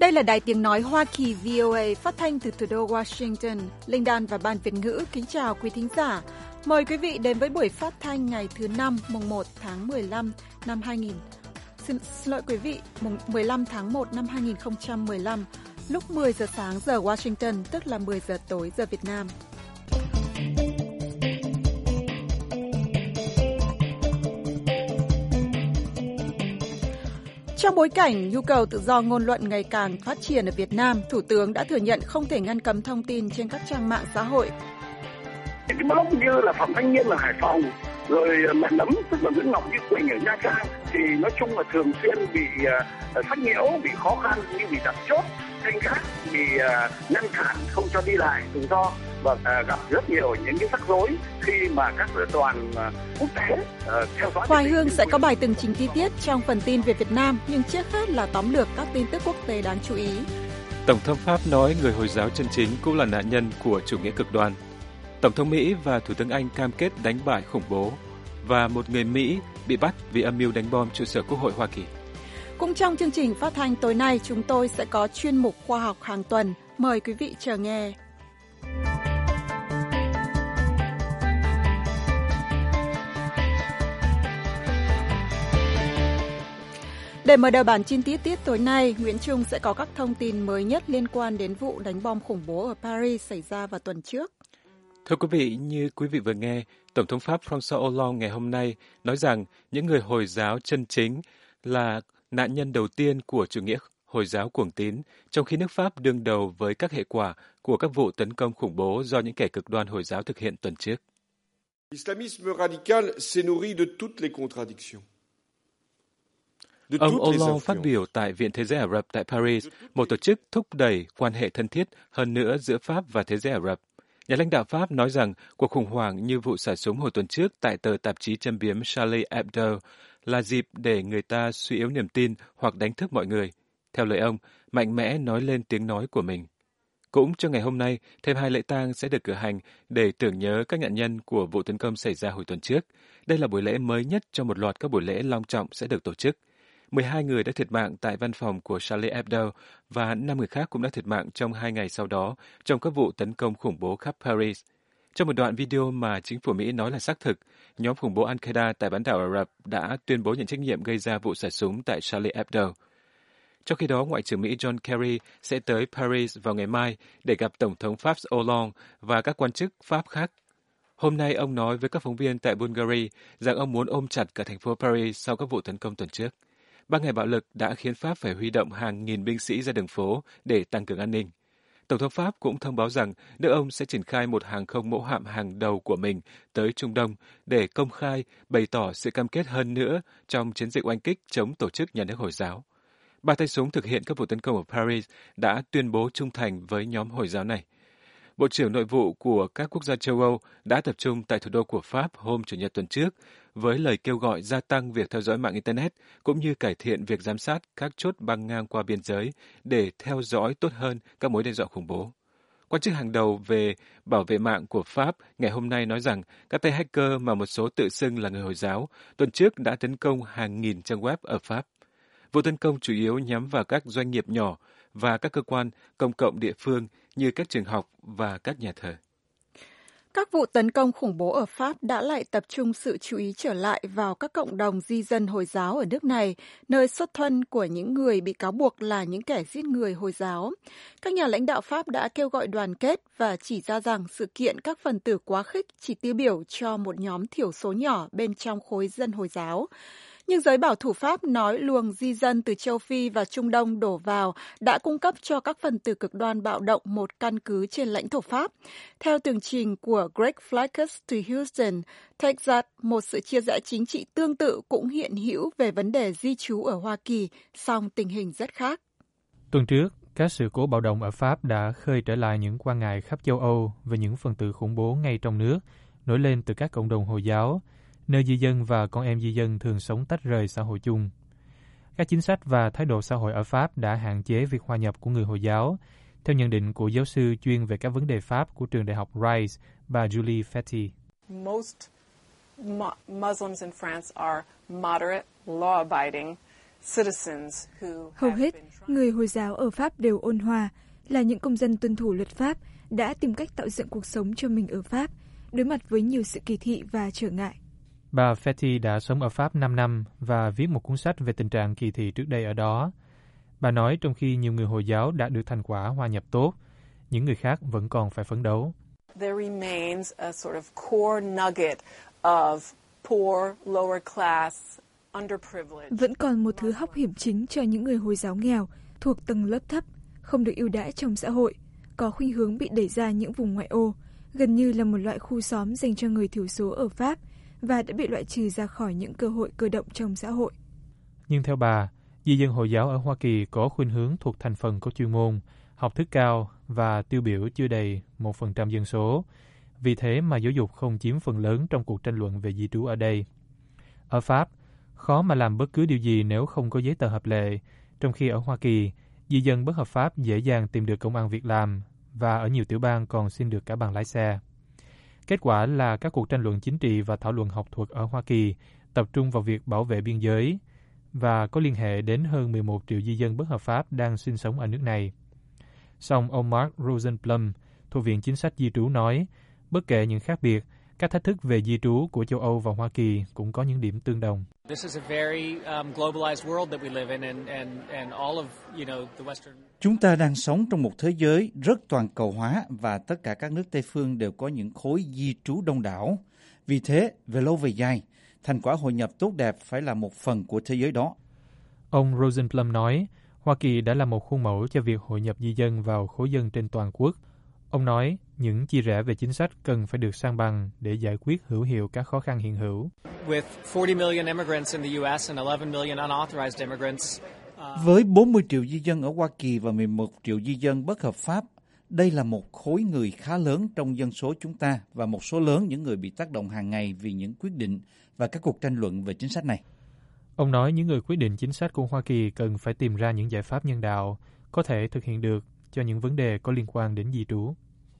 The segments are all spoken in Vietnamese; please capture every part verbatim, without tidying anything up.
Đây là Đài Tiếng Nói Hoa Kỳ vê o a phát thanh từ thủ đô Washington. Linh Đan và Ban Việt ngữ kính chào quý thính giả. Mời quý vị đến với buổi phát thanh ngày thứ năm, mùng một tháng mười lăm năm hai nghìn. Xin, xin lỗi quý vị, mùng mười lăm tháng một năm hai nghìn không trăm mười lăm, lúc mười giờ sáng giờ Washington, tức là mười giờ tối giờ Việt Nam. Trong bối cảnh nhu cầu tự do ngôn luận ngày càng phát triển ở Việt Nam, Thủ tướng đã thừa nhận không thể ngăn cấm thông tin trên các trang mạng xã hội. Cái blog như là Phạm Thanh Nhiên ở Hải Phòng, rồi Mẹ Nấm tức là Nguyễn Ngọc Như Quỳnh ở Nha Trang thì nói chung là thường xuyên bị uh, sách nhiễu, bị khó khăn như bị đặt chốt, kênh khác bị uh, ngăn cản không cho đi lại tự do và uh, gặp rất nhiều những cái rắc rối khi mà các đoàn uh, quốc tế uh, theo dõi. Hoài Hương sẽ có bài tường trình chi tiết trong phần tin về Việt Nam, nhưng trước hết là tóm lược các tin tức quốc tế đáng chú ý. Tổng thống Pháp nói người Hồi giáo chân chính cũng là nạn nhân của chủ nghĩa cực đoan. Tổng thống Mỹ và Thủ tướng Anh cam kết đánh bại khủng bố, và một người Mỹ bị bắt vì âm mưu đánh bom trụ sở Quốc hội Hoa Kỳ. Cũng trong chương trình phát thanh tối nay, chúng tôi sẽ có chuyên mục khoa học hàng tuần. Mời quý vị chờ nghe. Để mở đầu bản tin tiết tiết tối nay, Nguyễn Trung sẽ có các thông tin mới nhất liên quan đến vụ đánh bom khủng bố ở Paris xảy ra vào tuần trước. Thưa quý vị, như quý vị vừa nghe, Tổng thống Pháp François Hollande ngày hôm nay nói rằng những người Hồi giáo chân chính là nạn nhân đầu tiên của chủ nghĩa Hồi giáo cuồng tín, trong khi nước Pháp đương đầu với các hệ quả của các vụ tấn công khủng bố do những kẻ cực đoan Hồi giáo thực hiện tuần trước. L'islamisme radical s'est nourri de toutes les contradictions. Ông Hollande phát biểu tại Viện Thế giới Ả Rập tại Paris, một tổ chức thúc đẩy quan hệ thân thiết hơn nữa giữa Pháp và Thế giới Ả Rập. Nhà lãnh đạo Pháp nói rằng cuộc khủng hoảng như vụ xả súng hồi tuần trước tại tờ tạp chí châm biếm Charlie Hebdo là dịp để người ta suy yếu niềm tin hoặc đánh thức mọi người. Theo lời ông, mạnh mẽ nói lên tiếng nói của mình. Cũng trong ngày hôm nay, thêm hai lễ tang sẽ được cử hành để tưởng nhớ các nạn nhân của vụ tấn công xảy ra hồi tuần trước. Đây là buổi lễ mới nhất trong một loạt các buổi lễ long trọng sẽ được tổ chức. mười hai người đã thiệt mạng tại văn phòng của Charlie Hebdo và năm người khác cũng đã thiệt mạng trong hai ngày sau đó trong các vụ tấn công khủng bố khắp Paris. Trong một đoạn video mà chính phủ Mỹ nói là xác thực, nhóm khủng bố Al-Qaeda tại bán đảo Ả Rập đã tuyên bố nhận trách nhiệm gây ra vụ xả súng tại Charlie Hebdo. Trong khi đó, Ngoại trưởng Mỹ John Kerry sẽ tới Paris vào ngày mai để gặp Tổng thống Pháp Hollande và các quan chức Pháp khác. Hôm nay, ông nói với các phóng viên tại Bulgaria rằng ông muốn ôm chặt cả thành phố Paris sau các vụ tấn công tuần trước. Ba ngày bạo lực đã khiến Pháp phải huy động hàng nghìn binh sĩ ra đường phố để tăng cường an ninh. Tổng thống Pháp cũng thông báo rằng nước ông sẽ triển khai một hàng không mẫu hạm hàng đầu của mình tới Trung Đông để công khai bày tỏ sự cam kết hơn nữa trong chiến dịch oanh kích chống tổ chức nhà nước Hồi giáo. Ba tay súng thực hiện các vụ tấn công ở Paris đã tuyên bố trung thành với nhóm Hồi giáo này. Bộ trưởng Nội vụ của các quốc gia châu Âu đã tập trung tại thủ đô của Pháp hôm Chủ nhật tuần trước với lời kêu gọi gia tăng việc theo dõi mạng Internet cũng như cải thiện việc giám sát các chốt băng ngang qua biên giới để theo dõi tốt hơn các mối đe dọa khủng bố. Quan chức hàng đầu về bảo vệ mạng của Pháp ngày hôm nay nói rằng các tay hacker mà một số tự xưng là người Hồi giáo tuần trước đã tấn công hàng nghìn trang web ở Pháp. Vụ tấn công chủ yếu nhắm vào các doanh nghiệp nhỏ và các cơ quan công cộng địa phương như các trường học và các nhà thờ. Các vụ tấn công khủng bố ở Pháp đã lại tập trung sự chú ý trở lại vào các cộng đồng di dân Hồi giáo ở nước này, nơi xuất thân của những người bị cáo buộc là những kẻ giết người Hồi giáo. Các nhà lãnh đạo Pháp đã kêu gọi đoàn kết và chỉ ra rằng sự kiện các phần tử quá khích chỉ tiêu biểu cho một nhóm thiểu số nhỏ bên trong khối dân Hồi giáo. Nhưng giới bảo thủ Pháp nói luồng di dân từ châu Phi và Trung Đông đổ vào đã cung cấp cho các phần tử cực đoan bạo động một căn cứ trên lãnh thổ Pháp. Theo tường trình của Greg Flakus từ Houston, Texas, một sự chia rẽ chính trị tương tự cũng hiện hữu về vấn đề di trú ở Hoa Kỳ, song tình hình rất khác. Tuần trước, các sự cố bạo động ở Pháp đã khơi trở lại những quan ngại khắp châu Âu về những phần tử khủng bố ngay trong nước, nổi lên từ các cộng đồng Hồi giáo, nơi di dân và con em di dân thường sống tách rời xã hội chung. Các chính sách và thái độ xã hội ở Pháp đã hạn chế việc hòa nhập của người Hồi giáo, theo nhận định của giáo sư chuyên về các vấn đề Pháp của trường đại học Rice, bà Julie Fetty. Most Muslims in France are moderate, law-abiding Hầu hết, người Hồi giáo ở Pháp đều ôn hòa, là những công dân tuân thủ luật pháp, đã tìm cách tạo dựng cuộc sống cho mình ở Pháp, đối mặt với nhiều sự kỳ thị và trở ngại. Bà Fetty đã sống ở Pháp năm năm và viết một cuốn sách về tình trạng kỳ thị trước đây ở đó. Bà nói trong khi nhiều người Hồi giáo đã được thành quả hòa nhập tốt, những người khác vẫn còn phải phấn đấu. There remains a sort of core nugget of poor, lower class, underprivileged. Vẫn còn một thứ hóc hiểm chính cho những người Hồi giáo nghèo, thuộc tầng lớp thấp, không được ưu đãi trong xã hội, có khuynh hướng bị đẩy ra những vùng ngoại ô, gần như là một loại khu xóm dành cho người thiểu số ở Pháp và đã bị loại trừ ra khỏi những cơ hội cơ động trong xã hội. Nhưng theo bà, di dân Hồi giáo ở Hoa Kỳ có khuynh hướng thuộc thành phần có chuyên môn, học thức cao và tiêu biểu chưa đầy một phần trăm dân số. Vì thế mà giáo dục không chiếm phần lớn trong cuộc tranh luận về di trú ở đây. Ở Pháp, khó mà làm bất cứ điều gì nếu không có giấy tờ hợp lệ, trong khi ở Hoa Kỳ, di dân bất hợp pháp dễ dàng tìm được công ăn việc làm và ở nhiều tiểu bang còn xin được cả bằng lái xe. Kết quả là các cuộc tranh luận chính trị và thảo luận học thuật ở Hoa Kỳ tập trung vào việc bảo vệ biên giới và có liên hệ đến hơn mười một triệu di dân bất hợp pháp đang sinh sống ở nước này. Song ông Mark Rosenblum, thuộc Viện Chính sách Di trú nói, bất kể những khác biệt, các thách thức về di trú của châu Âu và Hoa Kỳ cũng có những điểm tương đồng. Chúng ta đang sống trong một thế giới rất toàn cầu hóa và tất cả các nước Tây phương đều có những khối di trú đông đảo. Vì thế, về lâu về dài, thành quả hội nhập tốt đẹp phải là một phần của thế giới đó. Ông Rosenblum nói, Hoa Kỳ đã là một khuôn mẫu cho việc hội nhập di dân vào khối dân trên toàn quốc. Ông nói, những chia rẽ về chính sách cần phải được san bằng để giải quyết hữu hiệu các khó khăn hiện hữu. Với bốn mươi triệu di dân ở Hoa Kỳ và mười một triệu di dân bất hợp pháp, đây là một khối người khá lớn trong dân số chúng ta và một số lớn những người bị tác động hàng ngày vì những quyết định và các cuộc tranh luận về chính sách này. Ông nói những người quyết định chính sách của Hoa Kỳ cần phải tìm ra những giải pháp nhân đạo có thể thực hiện được cho những vấn đề có liên quan đến di trú.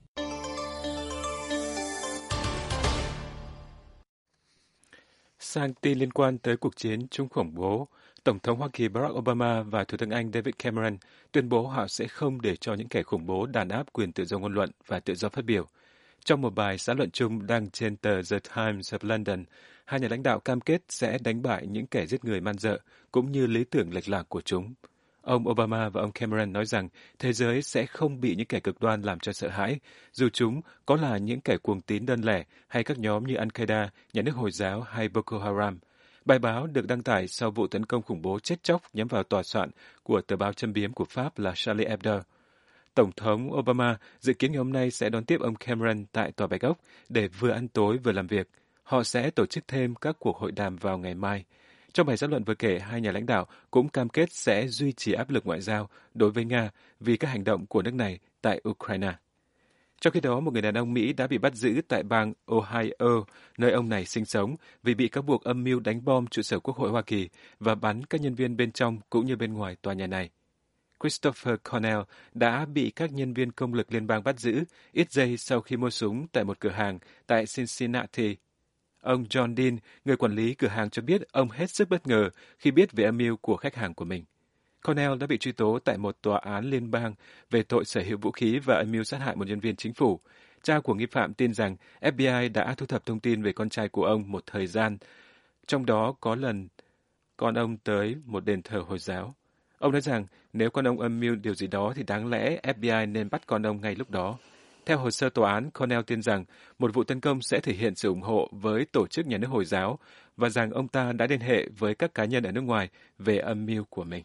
Sang tin liên quan tới cuộc chiến chống khủng bố, Tổng thống Hoa Kỳ Barack Obama và Thủ tướng Anh David Cameron tuyên bố họ sẽ không để cho những kẻ khủng bố đàn áp quyền tự do ngôn luận và tự do phát biểu. Trong một bài xã luận chung đăng trên tờ The Times of London, hai nhà lãnh đạo cam kết sẽ đánh bại những kẻ giết người man dợ cũng như lý tưởng lệch lạc của chúng. Ông Obama và ông Cameron nói rằng thế giới sẽ không bị những kẻ cực đoan làm cho sợ hãi, dù chúng có là những kẻ cuồng tín đơn lẻ hay các nhóm như Al-Qaeda, Nhà nước Hồi giáo hay Boko Haram. Bài báo được đăng tải sau vụ tấn công khủng bố chết chóc nhắm vào tòa soạn của tờ báo châm biếm của Pháp là Charlie Hebdo. Tổng thống Obama dự kiến ngày hôm nay sẽ đón tiếp ông Cameron tại Tòa Bạch Ốc để vừa ăn tối vừa làm việc. Họ sẽ tổ chức thêm các cuộc hội đàm vào ngày mai. Trong bài xã luận vừa kể, hai nhà lãnh đạo cũng cam kết sẽ duy trì áp lực ngoại giao đối với Nga vì các hành động của nước này tại Ukraine. Trong khi đó, một người đàn ông Mỹ đã bị bắt giữ tại bang Ohio, nơi ông này sinh sống, vì bị cáo buộc âm mưu đánh bom trụ sở Quốc hội Hoa Kỳ và bắn các nhân viên bên trong cũng như bên ngoài tòa nhà này. Christopher Cornell đã bị các nhân viên công lực liên bang bắt giữ ít giây sau khi mua súng tại một cửa hàng tại Cincinnati. Ông John Dean, người quản lý cửa hàng cho biết ông hết sức bất ngờ khi biết về âm mưu của khách hàng của mình. Cornell đã bị truy tố tại một tòa án liên bang về tội sở hữu vũ khí và âm mưu sát hại một nhân viên chính phủ. Cha của nghi phạm tin rằng F B I đã thu thập thông tin về con trai của ông một thời gian, trong đó có lần con ông tới một đền thờ Hồi giáo. Ông nói rằng nếu con ông âm mưu điều gì đó thì đáng lẽ F B I nên bắt con ông ngay lúc đó. Theo hồ sơ tòa án, Cornell tin rằng một vụ tấn công sẽ thể hiện sự ủng hộ với tổ chức nhà nước Hồi giáo và rằng ông ta đã liên hệ với các cá nhân ở nước ngoài về âm mưu của mình.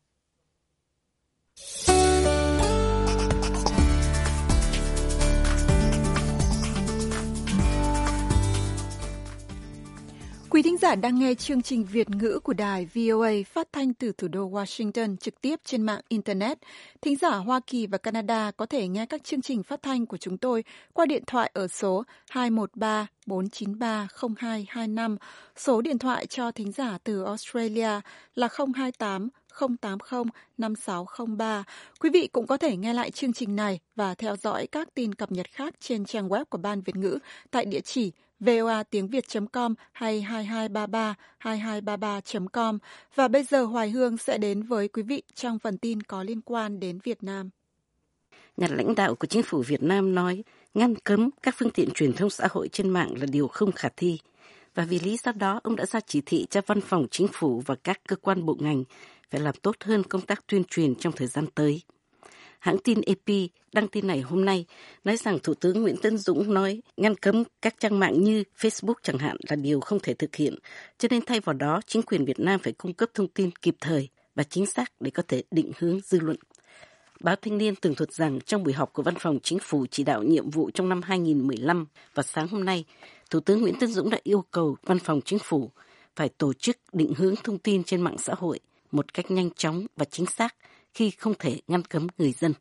Quý thính giả đang nghe chương trình Việt ngữ của đài V O A phát thanh từ thủ đô Washington trực tiếp trên mạng Internet. Thính giả Hoa Kỳ và Canada có thể nghe các chương trình phát thanh của chúng tôi qua điện thoại ở số hai một ba bốn chín ba không hai hai năm. Số điện thoại cho thính giả từ Australia là không hai tám không tám không năm sáu không ba. Quý vị cũng có thể nghe lại chương trình này và theo dõi các tin cập nhật khác trên trang web của Ban Việt ngữ tại địa chỉ voa tiếng việt chấm com hay hai hai ba ba hai hai ba ba chấm com. Và bây giờ Hoài Hương sẽ đến với quý vị trong phần tin có liên quan đến Việt Nam. Nhà lãnh đạo của chính phủ Việt Nam nói ngăn cấm các phương tiện truyền thông xã hội trên mạng là điều không khả thi. Và vì lý do đó, ông đã ra chỉ thị cho văn phòng chính phủ và các cơ quan bộ ngành phải làm tốt hơn công tác tuyên truyền trong thời gian tới. Hãng tin a pê đăng tin này hôm nay nói rằng Thủ tướng Nguyễn Tấn Dũng nói ngăn cấm các trang mạng như Facebook chẳng hạn là điều không thể thực hiện, cho nên thay vào đó chính quyền Việt Nam phải cung cấp thông tin kịp thời và chính xác để có thể định hướng dư luận. Báo Thanh niên tường thuật rằng trong buổi họp của Văn phòng Chính phủ chỉ đạo nhiệm vụ trong năm hai nghìn không trăm mười lăm và sáng hôm nay, Thủ tướng Nguyễn Tấn Dũng đã yêu cầu Văn phòng Chính phủ phải tổ chức định hướng thông tin trên mạng xã hội một cách nhanh chóng và chính xác khi không thể ngăn cấm người dân.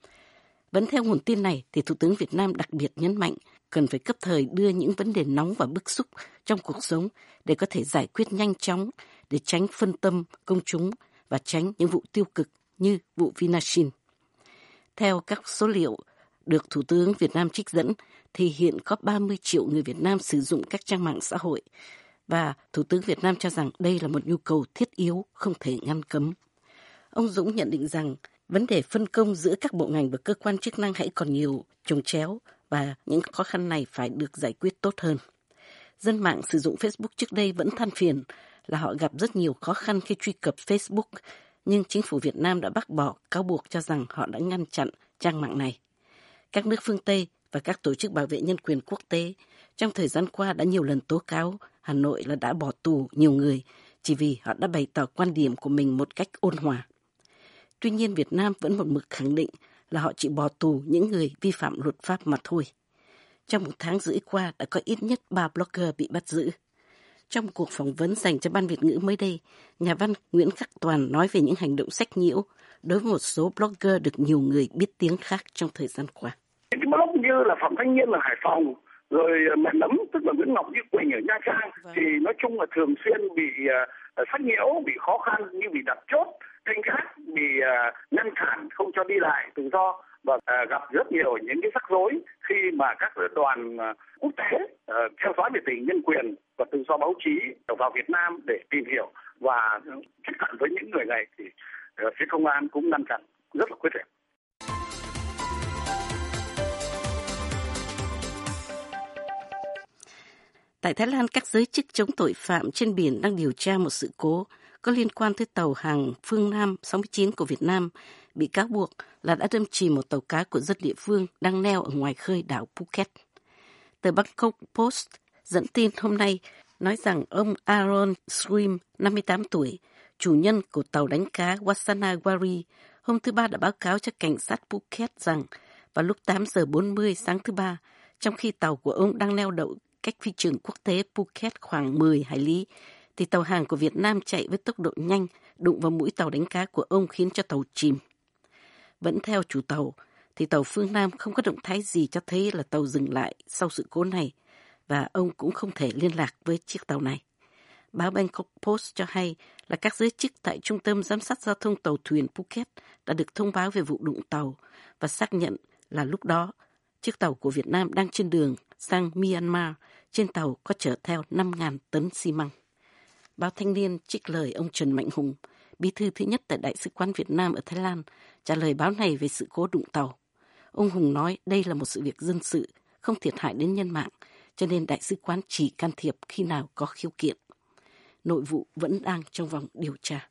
Vẫn theo nguồn tin này, thì Thủ tướng Việt Nam đặc biệt nhấn mạnh cần phải cấp thời đưa những vấn đề nóng và bức xúc trong cuộc sống để có thể giải quyết nhanh chóng, để tránh phân tâm công chúng và tránh những vụ tiêu cực như vụ Vinashin. Theo các số liệu được Thủ tướng Việt Nam trích dẫn, thì hiện có ba mươi triệu người Việt Nam sử dụng các trang mạng xã hội, và Thủ tướng Việt Nam cho rằng đây là một nhu cầu thiết yếu không thể ngăn cấm. Ông Dũng nhận định rằng vấn đề phân công giữa các bộ ngành và cơ quan chức năng hãy còn nhiều chồng chéo và những khó khăn này phải được giải quyết tốt hơn. Dân mạng sử dụng Facebook trước đây vẫn than phiền là họ gặp rất nhiều khó khăn khi truy cập Facebook, nhưng chính phủ Việt Nam đã bác bỏ cáo buộc cho rằng họ đã ngăn chặn trang mạng này. Các nước phương Tây và các tổ chức bảo vệ nhân quyền quốc tế trong thời gian qua đã nhiều lần tố cáo Hà Nội là đã bỏ tù nhiều người chỉ vì họ đã bày tỏ quan điểm của mình một cách ôn hòa. Tuy nhiên, Việt Nam vẫn một mực khẳng định là họ chỉ bỏ tù những người vi phạm luật pháp mà thôi. Trong một tháng rưỡi qua đã có ít nhất ba blogger bị bắt giữ. Trong cuộc phỏng vấn dành cho Ban Việt ngữ mới đây, nhà văn Nguyễn Khắc Toàn nói về những hành động sách nhiễu đối với một số blogger được nhiều người biết tiếng khác trong thời gian qua. Những cái blog như là Phạm Thanh Nhiên ở Hải Phòng, rồi Mẹ Nấm tức là Nguyễn Ngọc Như Quỳnh ở Nha Trang, vâng. Thì nói chung là thường xuyên bị uh, sách nhiễu, bị khó khăn như bị đặt chốt, kênh khác bị uh, ngăn cản không cho đi lại tự do và uh, gặp rất nhiều những cái rắc rối khi mà các đoàn uh, quốc tế uh, theo dõi về tình hình nhân quyền và tự do báo chí vào Việt Nam để tìm hiểu và tiếp cận với những người này thì uh, phía công an cũng ngăn chặn rất là quyết liệt. Tại Thái Lan, các giới chức chống tội phạm trên biển đang điều tra một sự cố có liên quan tới tàu hàng Phương Nam sáu mươi chín của Việt Nam bị cáo buộc là đã đâm chìm một tàu cá của dân địa phương đang neo ở ngoài khơi đảo Phuket. Tờ Bangkok Post dẫn tin hôm nay nói rằng ông Aaron Srim, năm mươi tám tuổi, chủ nhân của tàu đánh cá Wasana Wari, hôm thứ Ba đã báo cáo cho cảnh sát Phuket rằng vào lúc tám giờ bốn mươi sáng thứ Ba, trong khi tàu của ông đang neo đậu cách phi trường quốc tế Phuket khoảng mười hải lý, thì tàu hàng của Việt Nam chạy với tốc độ nhanh, đụng vào mũi tàu đánh cá của ông khiến cho tàu chìm. Vẫn theo chủ tàu, thì tàu Phương Nam không có động thái gì cho thấy là tàu dừng lại sau sự cố này, và ông cũng không thể liên lạc với chiếc tàu này. Báo Bangkok Post cho hay là các giới chức tại Trung tâm Giám sát Giao thông Tàu thuyền Phuket đã được thông báo về vụ đụng tàu và xác nhận là lúc đó chiếc tàu của Việt Nam đang trên đường sang Myanmar, trên tàu có chở theo năm nghìn tấn xi măng. Báo Thanh niên trích lời ông Trần Mạnh Hùng, bí thư thứ nhất tại Đại sứ quán Việt Nam ở Thái Lan, trả lời báo này về sự cố đụng tàu. Ông Hùng nói đây là một sự việc dân sự, không thiệt hại đến nhân mạng, cho nên Đại sứ quán chỉ can thiệp khi nào có khiếu kiện. Nội vụ vẫn đang trong vòng điều tra.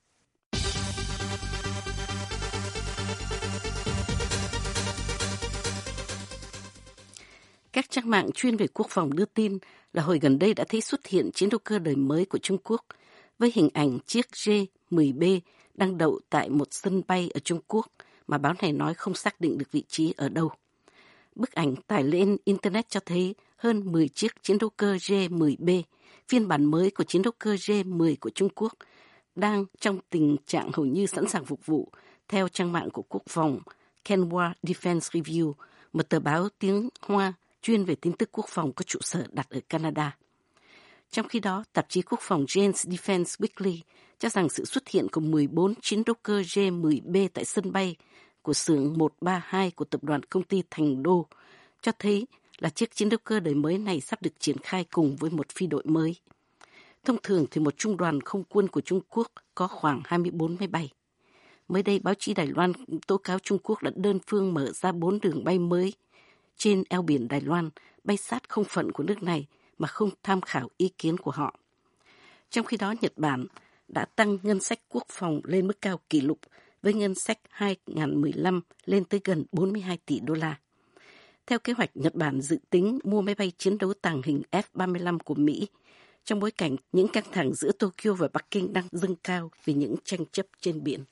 Các trang mạng chuyên về quốc phòng đưa tin là hồi gần đây đã thấy xuất hiện chiến đấu cơ đời mới của Trung Quốc với hình ảnh chiếc J mười B đang đậu tại một sân bay ở Trung Quốc mà báo này nói không xác định được vị trí ở đâu. Bức ảnh tải lên Internet cho thấy hơn mười chiếc chiến đấu cơ J mười B, phiên bản mới của chiến đấu cơ J mười của Trung Quốc, đang trong tình trạng hầu như sẵn sàng phục vụ, theo trang mạng của Quốc phòng Kenwa Defense Review, một tờ báo tiếng Hoa chuyên về tin tức quốc phòng có trụ sở đặt ở Canada. Trong khi đó, tạp chí quốc phòng Jane's Defense Weekly cho rằng sự xuất hiện của mười bốn chiến đấu cơ J mười B tại sân bay của xưởng một ba hai của tập đoàn công ty Thành Đô cho thấy là chiếc chiến đấu cơ đời mới này sắp được triển khai cùng với một phi đội mới. Thông thường thì một trung đoàn không quân của Trung Quốc có khoảng hai mươi bốn máy bay. Mới đây, báo chí Đài Loan tố cáo Trung Quốc đã đơn phương mở ra bốn đường bay mới trên eo biển Đài Loan, bay sát không phận của nước này mà không tham khảo ý kiến của họ. Trong khi đó, Nhật Bản đã tăng ngân sách quốc phòng lên mức cao kỷ lục với ngân sách hai nghìn không trăm mười lăm lên tới gần bốn mươi hai tỷ đô la. Theo kế hoạch, Nhật Bản dự tính mua máy bay chiến đấu tàng hình F ba mươi lăm của Mỹ trong bối cảnh những căng thẳng giữa Tokyo và Bắc Kinh đang dâng cao vì những tranh chấp trên biển.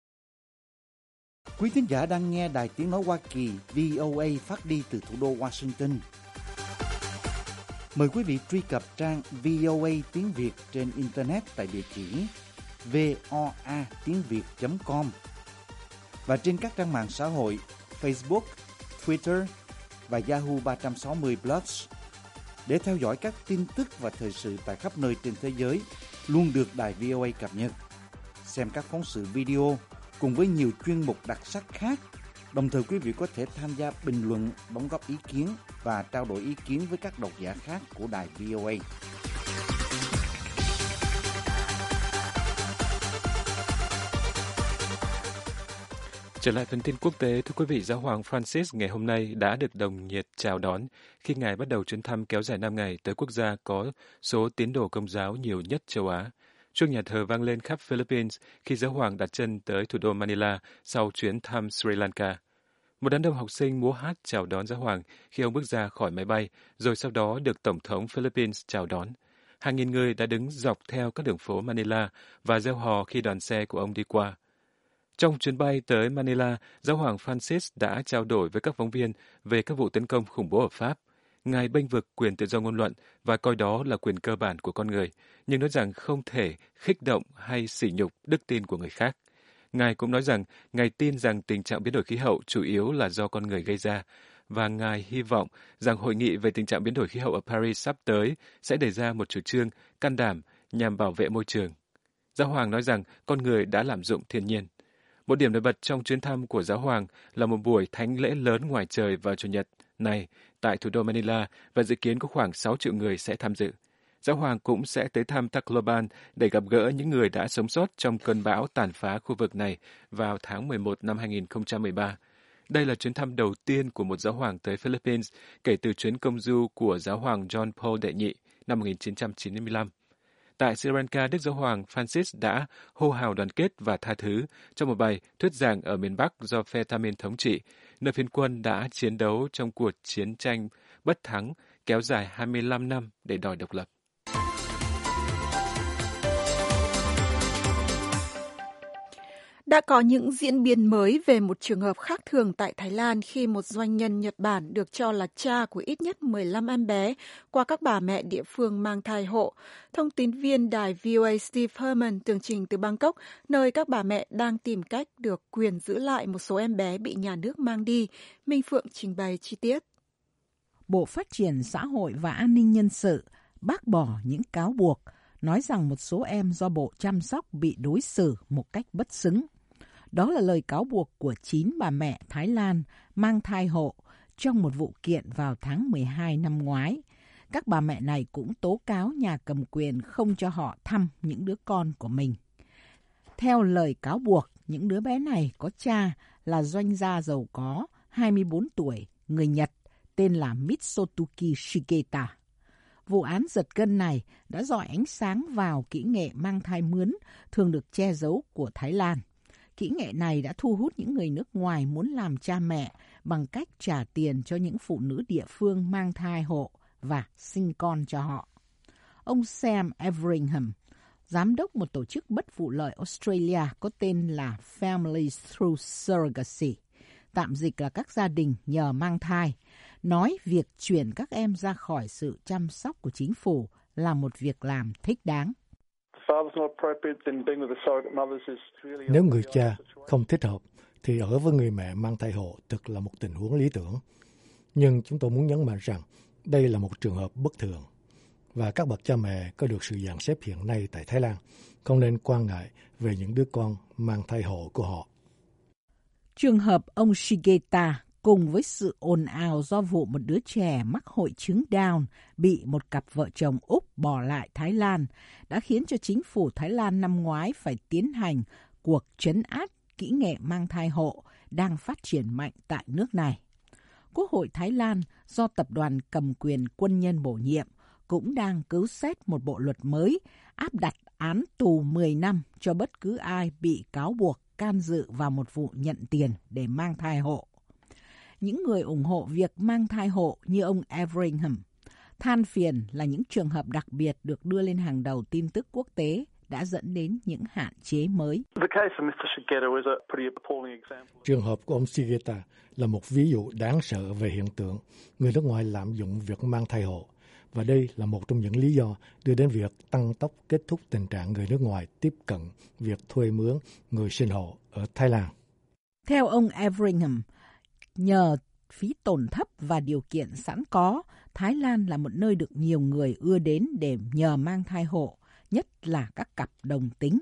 Quý thính giả đang nghe Đài Tiếng Nói Hoa Kỳ V O A phát đi từ thủ đô Washington. Mời quý vị truy cập trang vê o a tiếng Việt trên Internet tại địa chỉ voa tiếng việt chấm com và trên các trang mạng xã hội Facebook, Twitter và Yahoo ba trăm sáu mươi Plus để theo dõi các tin tức và thời sự tại khắp nơi trên thế giới luôn được Đài vê o a cập nhật. Xem các phóng sự video cùng với nhiều chuyên mục đặc sắc khác. Đồng thời quý vị có thể tham gia bình luận, đóng góp ý kiến và trao đổi ý kiến với các độc giả khác của Đài vê o a. Trở lại phần tin quốc tế, thưa quý vị, Giáo hoàng Francis ngày hôm nay đã được đồng nhiệt chào đón khi Ngài bắt đầu chuyến thăm kéo dài năm ngày tới quốc gia có số tín đồ Công giáo nhiều nhất châu Á. Chuông nhà thờ vang lên khắp Philippines khi Giáo hoàng đặt chân tới thủ đô Manila sau chuyến thăm Sri Lanka. Một đám đông học sinh múa hát chào đón Giáo hoàng khi ông bước ra khỏi máy bay, rồi sau đó được Tổng thống Philippines chào đón. Hàng nghìn người đã đứng dọc theo các đường phố Manila và reo hò khi đoàn xe của ông đi qua. Trong chuyến bay tới Manila, Giáo hoàng Francis đã trao đổi với các phóng viên về các vụ tấn công khủng bố ở Pháp. Ngài bênh vực quyền tự do ngôn luận và coi đó là quyền cơ bản của con người, nhưng nói rằng không thể khích động hay sỉ nhục đức tin của người khác. Ngài cũng nói rằng Ngài tin rằng tình trạng biến đổi khí hậu chủ yếu là do con người gây ra, và Ngài hy vọng rằng hội nghị về tình trạng biến đổi khí hậu ở Paris sắp tới sẽ đề ra một chủ trương can đảm nhằm bảo vệ môi trường. Giáo hoàng nói rằng con người đã lạm dụng thiên nhiên. Một điểm nổi bật trong chuyến thăm của Giáo hoàng là một buổi thánh lễ lớn ngoài trời vào Chủ nhật này tại thủ đô Manila và dự kiến có khoảng sáu triệu người sẽ tham dự. Giáo hoàng cũng sẽ tới thăm Tacloban để gặp gỡ những người đã sống sót trong cơn bão tàn phá khu vực này vào tháng mười một năm hai nghìn không trăm mười ba. Đây là chuyến thăm đầu tiên của một giáo hoàng tới Philippines kể từ chuyến công du của Giáo hoàng John Paul đệ nhị năm một nghìn chín trăm chín mươi lăm. Tại Sri Lanka, Đức Giáo hoàng Francis đã hô hào đoàn kết và tha thứ trong một bài thuyết giảng ở miền Bắc do phe Tamil thống trị, nơi phiến quân đã chiến đấu trong cuộc chiến tranh bất thắng kéo dài hai mươi lăm năm để đòi độc lập. Đã có những diễn biến mới về một trường hợp khác thường tại Thái Lan khi một doanh nhân Nhật Bản được cho là cha của ít nhất mười lăm em bé qua các bà mẹ địa phương mang thai hộ. Thông tin viên đài vê o a Steve Herman tường trình từ Bangkok, nơi các bà mẹ đang tìm cách được quyền giữ lại một số em bé bị nhà nước mang đi. Minh Phượng trình bày chi tiết. Bộ Phát triển Xã hội và An ninh Nhân sự bác bỏ những cáo buộc, nói rằng một số em do Bộ chăm sóc bị đối xử một cách bất xứng. Đó là lời cáo buộc của chín bà mẹ Thái Lan mang thai hộ trong một vụ kiện vào tháng mười hai năm ngoái. Các bà mẹ này cũng tố cáo nhà cầm quyền không cho họ thăm những đứa con của mình. Theo lời cáo buộc, những đứa bé này có cha là doanh gia giàu có, hai mươi bốn tuổi, người Nhật, tên là Mitsutoki Shigeta. Vụ án giật gân này đã rọi ánh sáng vào kỹ nghệ mang thai mướn thường được che giấu của Thái Lan. Kỹ nghệ này đã thu hút những người nước ngoài muốn làm cha mẹ bằng cách trả tiền cho những phụ nữ địa phương mang thai hộ và sinh con cho họ. Ông Sam Everingham, giám đốc một tổ chức bất vụ lợi Australia có tên là Families Through Surrogacy, tạm dịch là các gia đình nhờ mang thai, nói việc chuyển các em ra khỏi sự chăm sóc của chính phủ là một việc làm thích đáng. Nếu người cha không thích hợp thì ở với người mẹ mang thai hộ thực là một tình huống lý tưởng. Nhưng chúng tôi muốn nhấn mạnh rằng đây là một trường hợp bất thường. và các bậc cha mẹ có được sự dàn xếp hiện nay tại Thái Lan không nên quan ngại về những đứa con mang thai hộ của họ. Trường hợp ông Shigeta cùng với sự ồn ào do vụ một đứa trẻ mắc hội chứng Down bị một cặp vợ chồng Úc bỏ lại Thái Lan đã khiến cho chính phủ Thái Lan năm ngoái phải tiến hành cuộc trấn áp kỹ nghệ mang thai hộ đang phát triển mạnh tại nước này. Quốc hội Thái Lan do tập đoàn cầm quyền quân nhân bổ nhiệm cũng đang cứu xét một bộ luật mới áp đặt án tù mười năm cho bất cứ ai bị cáo buộc can dự vào một vụ nhận tiền để mang thai hộ. Những người ủng hộ việc mang thai hộ như ông Everingham than phiền là những trường hợp đặc biệt được đưa lên hàng đầu tin tức quốc tế đã dẫn đến những hạn chế mới. Trường hợp của ông Shigeta là một ví dụ đáng sợ về hiện tượng người nước ngoài lạm dụng việc mang thai hộ. Và đây là một trong những lý do đưa đến việc tăng tốc kết thúc tình trạng người nước ngoài tiếp cận việc thuê mướn người sinh hộ ở Thái Lan. Theo ông Everingham, nhờ phí tổn thấp và điều kiện sẵn có, Thái Lan là một nơi được nhiều người ưa đến để nhờ mang thai hộ, nhất là các cặp đồng tính.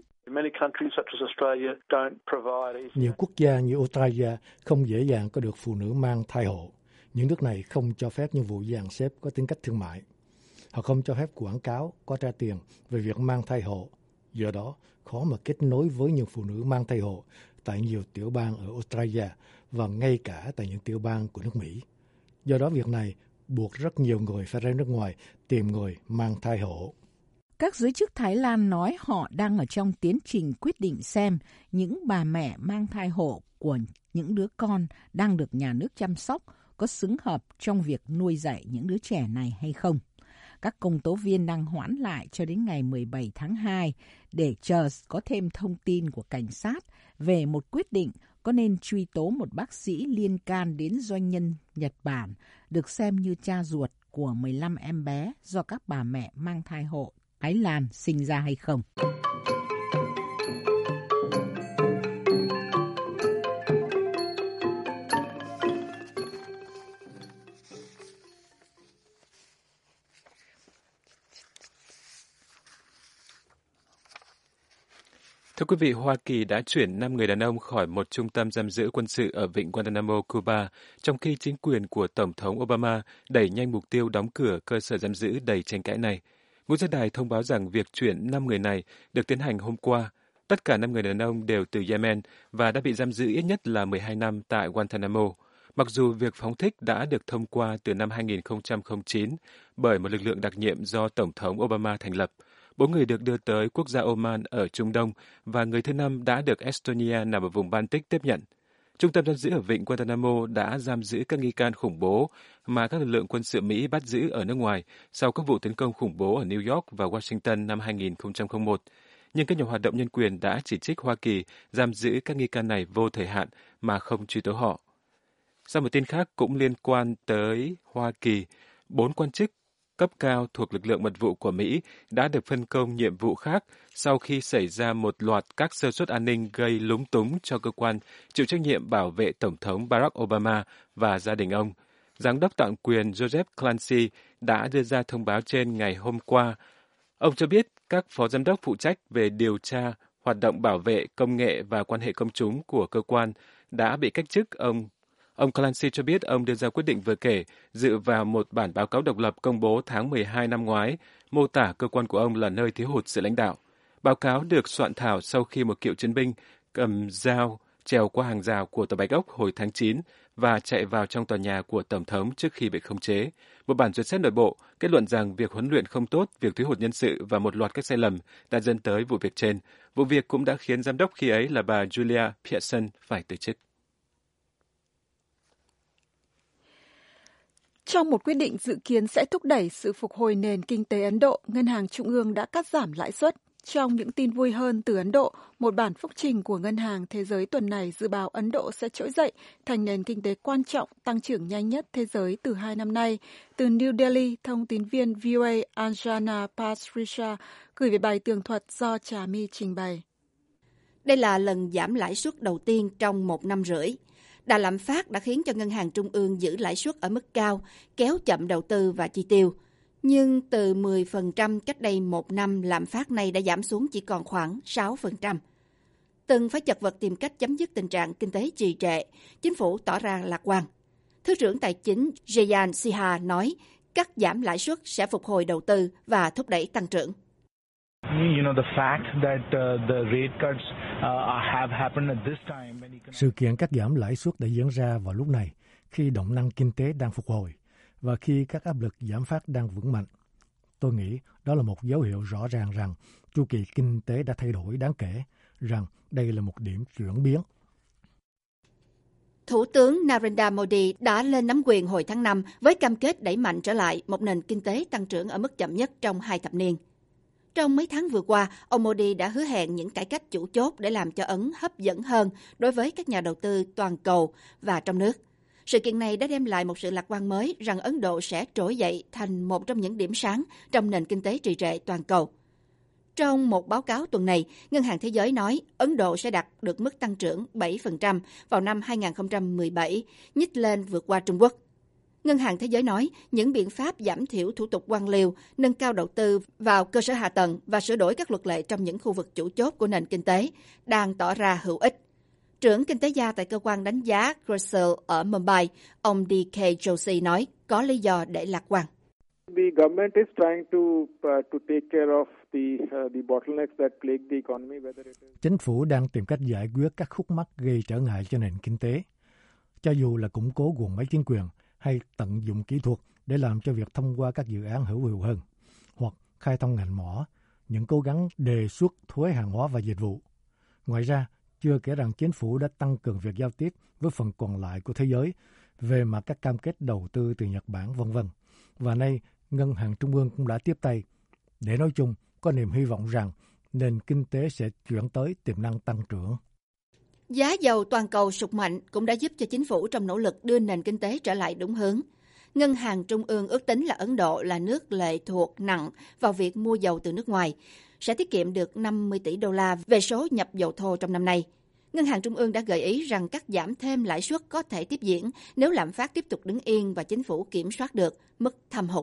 Nhiều quốc gia như Australia không dễ dàng có được phụ nữ mang thai hộ. Những nước này không cho phép những vụ dàn xếp có tính cách thương mại. Họ không cho phép quảng cáo có trả tiền về việc mang thai hộ. Do đó, khó mà kết nối với những phụ nữ mang thai hộ tại nhiều tiểu bang ở Australia và ngay cả tại những tiểu bang của nước Mỹ. Do đó, việc này buộc rất nhiều người phải ra nước ngoài tìm người mang thai hộ. Các giới chức Thái Lan nói họ đang ở trong tiến trình quyết định xem những bà mẹ mang thai hộ của những đứa con đang được nhà nước chăm sóc có xứng hợp trong việc nuôi dạy những đứa trẻ này hay không. Các công tố viên đang hoãn lại cho đến ngày mười bảy tháng hai để chờ có thêm thông tin của cảnh sát về một quyết định có nên truy tố một bác sĩ liên can đến doanh nhân Nhật Bản được xem như cha ruột của mười lăm em bé do các bà mẹ mang thai hộ Thái Lan sinh ra hay không. Thưa quý vị, Hoa Kỳ đã chuyển năm người đàn ông khỏi một trung tâm giam giữ quân sự ở vịnh Guantanamo, Cuba, trong khi chính quyền của Tổng thống Obama đẩy nhanh mục tiêu đóng cửa cơ sở giam giữ đầy tranh cãi này. Ngũ giác đài thông báo rằng việc chuyển năm người này được tiến hành hôm qua. Tất cả năm người đàn ông đều từ Yemen và đã bị giam giữ ít nhất là mười hai năm tại Guantanamo, mặc dù việc phóng thích đã được thông qua từ năm hai nghìn không trăm lẻ chín bởi một lực lượng đặc nhiệm do Tổng thống Obama thành lập. Bốn người được đưa tới quốc gia Oman ở Trung Đông và người thứ năm đã được Estonia nằm ở vùng Baltic tiếp nhận. Trung tâm giam giữ ở vịnh Guantanamo đã giam giữ các nghi can khủng bố mà các lực lượng quân sự Mỹ bắt giữ ở nước ngoài sau các vụ tấn công khủng bố ở New York và Washington năm hai nghìn không trăm lẻ một. Nhưng các nhà hoạt động nhân quyền đã chỉ trích Hoa Kỳ giam giữ các nghi can này vô thời hạn mà không truy tố họ. Sau một tin khác cũng liên quan tới Hoa Kỳ, bốn quan chức cấp cao thuộc lực lượng mật vụ của Mỹ đã được phân công nhiệm vụ khác sau khi xảy ra một loạt các sơ suất an ninh gây lúng túng cho cơ quan chịu trách nhiệm bảo vệ Tổng thống Barack Obama và gia đình ông. Giám đốc tạm quyền Joseph Clancy đã đưa ra thông báo trên ngày hôm qua. Ông cho biết các phó giám đốc phụ trách về điều tra, hoạt động bảo vệ, công nghệ và quan hệ công chúng của cơ quan đã bị cách chức. Ông Ông Clancy cho biết ông đưa ra quyết định vừa kể dựa vào một bản báo cáo độc lập công bố tháng mười hai năm ngoái, mô tả cơ quan của ông là nơi thiếu hụt sự lãnh đạo. Báo cáo được soạn thảo sau khi một cựu chiến binh cầm dao trèo qua hàng rào của tòa Bạch Ốc hồi tháng chín và chạy vào trong tòa nhà của Tổng thống trước khi bị khống chế. Một bản duyệt xét nội bộ kết luận rằng việc huấn luyện không tốt, việc thiếu hụt nhân sự và một loạt các sai lầm đã dẫn tới vụ việc trên. Vụ việc cũng đã khiến giám đốc khi ấy là bà Julia Pearson phải từ chức. Trong một quyết định dự kiến sẽ thúc đẩy sự phục hồi nền kinh tế Ấn Độ, Ngân hàng Trung ương đã cắt giảm lãi suất. Trong những tin vui hơn từ Ấn Độ, một bản phúc trình của Ngân hàng Thế giới tuần này dự báo Ấn Độ sẽ trỗi dậy thành nền kinh tế quan trọng, tăng trưởng nhanh nhất thế giới từ hai năm nay. Từ New Delhi, thông tín viên vê o a Anjana Pasricha gửi về bài tường thuật do Trà My trình bày. Đây là lần giảm lãi suất đầu tiên trong một năm rưỡi. Đà lạm phát đã khiến cho Ngân hàng Trung ương giữ lãi suất ở mức cao, kéo chậm đầu tư và chi tiêu. Nhưng từ mười phần trăm cách đây một năm, lạm phát này đã giảm xuống chỉ còn khoảng sáu phần trăm. Từng phải chật vật tìm cách chấm dứt tình trạng kinh tế trì trệ, chính phủ tỏ ra lạc quan. Thứ trưởng Tài chính Jayant Sinha nói cắt giảm lãi suất sẽ phục hồi đầu tư và thúc đẩy tăng trưởng. Sự kiện cắt giảm lãi suất đã diễn ra vào lúc này, khi động năng kinh tế đang phục hồi và khi các áp lực giảm phát đang vững mạnh. Tôi nghĩ đó là một dấu hiệu rõ ràng rằng chu kỳ kinh tế đã thay đổi đáng kể, rằng đây là một điểm chuyển biến. Thủ tướng Narendra Modi đã lên nắm quyền hồi tháng năm với cam kết đẩy mạnh trở lại một nền kinh tế tăng trưởng ở mức chậm nhất trong hai thập niên. Trong mấy tháng vừa qua, ông Modi đã hứa hẹn những cải cách chủ chốt để làm cho Ấn hấp dẫn hơn đối với các nhà đầu tư toàn cầu và trong nước. Sự kiện này đã đem lại một sự lạc quan mới rằng Ấn Độ sẽ trỗi dậy thành một trong những điểm sáng trong nền kinh tế trì trệ toàn cầu. Trong một báo cáo tuần này, Ngân hàng Thế giới nói Ấn Độ sẽ đạt được mức tăng trưởng bảy phần trăm vào năm hai không một bảy, nhích lên vượt qua Trung Quốc. Ngân hàng Thế giới nói những biện pháp giảm thiểu thủ tục quan liêu, nâng cao đầu tư vào cơ sở hạ tầng và sửa đổi các luật lệ trong những khu vực chủ chốt của nền kinh tế đang tỏ ra hữu ích. Trưởng kinh tế gia tại cơ quan đánh giá Crystal ở Mumbai, ông đê ca Joshi nói có lý do để lạc quan. The government is trying to uh, to take care of the uh, the bottlenecks that plague the economy, whether it is... Chính phủ đang tìm cách giải quyết các khúc mắc gây trở ngại cho nền kinh tế, cho dù là củng cố guồng máy chính quyền hay tận dụng kỹ thuật để làm cho việc thông qua các dự án hữu hiệu hơn, hoặc khai thông ngành mỏ, những cố gắng đề xuất thuế hàng hóa và dịch vụ. Ngoài ra, chưa kể rằng chính phủ đã tăng cường việc giao tiếp với phần còn lại của thế giới về mặt các cam kết đầu tư từ Nhật Bản, vân vân. Và nay, Ngân hàng Trung ương cũng đã tiếp tay. Để nói chung, có niềm hy vọng rằng nền kinh tế sẽ chuyển tới tiềm năng tăng trưởng. Giá dầu toàn cầu sụt mạnh cũng đã giúp cho chính phủ trong nỗ lực đưa nền kinh tế trở lại đúng hướng. Ngân hàng Trung ương ước tính là Ấn Độ là nước lệ thuộc nặng vào việc mua dầu từ nước ngoài, sẽ tiết kiệm được năm mươi tỷ đô la về số nhập dầu thô trong năm nay. Ngân hàng Trung ương đã gợi ý rằng cắt giảm thêm lãi suất có thể tiếp diễn nếu lạm phát tiếp tục đứng yên và chính phủ kiểm soát được mức thâm hụt.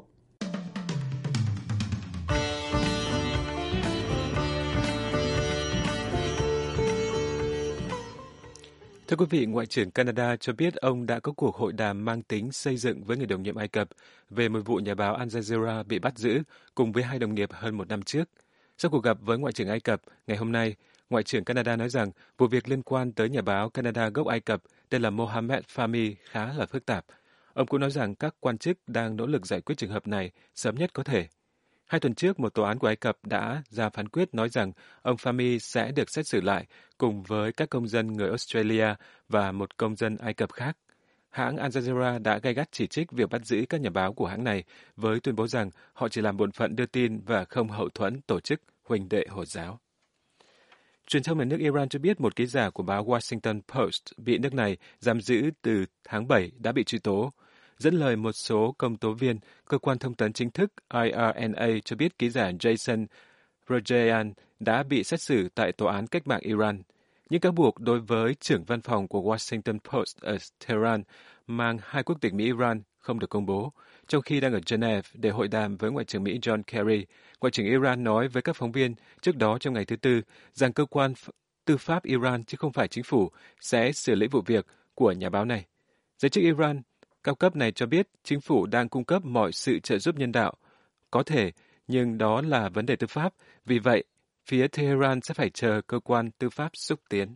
Thưa quý vị, Ngoại trưởng Canada cho biết ông đã có cuộc hội đàm mang tính xây dựng với người đồng nhiệm Ai Cập về một vụ nhà báo Al Jazeera bị bắt giữ cùng với hai đồng nghiệp hơn một năm trước. Sau cuộc gặp với Ngoại trưởng Ai Cập ngày hôm nay, Ngoại trưởng Canada nói rằng vụ việc liên quan tới nhà báo Canada gốc Ai Cập tên là Mohamed Fahmy khá là phức tạp. Ông cũng nói rằng các quan chức đang nỗ lực giải quyết trường hợp này sớm nhất có thể. Hai tuần trước, một tòa án của Ai Cập đã ra phán quyết nói rằng ông Fahmy sẽ được xét xử lại cùng với các công dân người Australia và một công dân Ai Cập khác. Hãng Al Jazeera đã gay gắt chỉ trích việc bắt giữ các nhà báo của hãng này với tuyên bố rằng họ chỉ làm bổn phận đưa tin và không hậu thuẫn tổ chức Huynh đệ Hồi giáo. Truyền thông nhà nước Iran cho biết một ký giả của báo Washington Post bị nước này giam giữ từ tháng bảy đã bị truy tố. Dẫn lời một số công tố viên, cơ quan thông tấn chính thức I R N A cho biết ký giả Jason Rojayan đã bị xét xử tại Tòa án Cách mạng Iran. Những cáo buộc đối với trưởng văn phòng của Washington Post ở Tehran mang hai quốc tịch Mỹ-Iran không được công bố. Trong khi đang ở Geneva để hội đàm với Ngoại trưởng Mỹ John Kerry, Ngoại trưởng Iran nói với các phóng viên trước đó trong ngày thứ Tư rằng cơ quan tư pháp Iran chứ không phải chính phủ sẽ xử lý vụ việc của nhà báo này. Giới chức Iran cao cấp này cho biết chính phủ đang cung cấp mọi sự trợ giúp nhân đạo có thể, nhưng đó là vấn đề tư pháp. Vì vậy, phía Tehran sẽ phải chờ cơ quan tư pháp xúc tiến.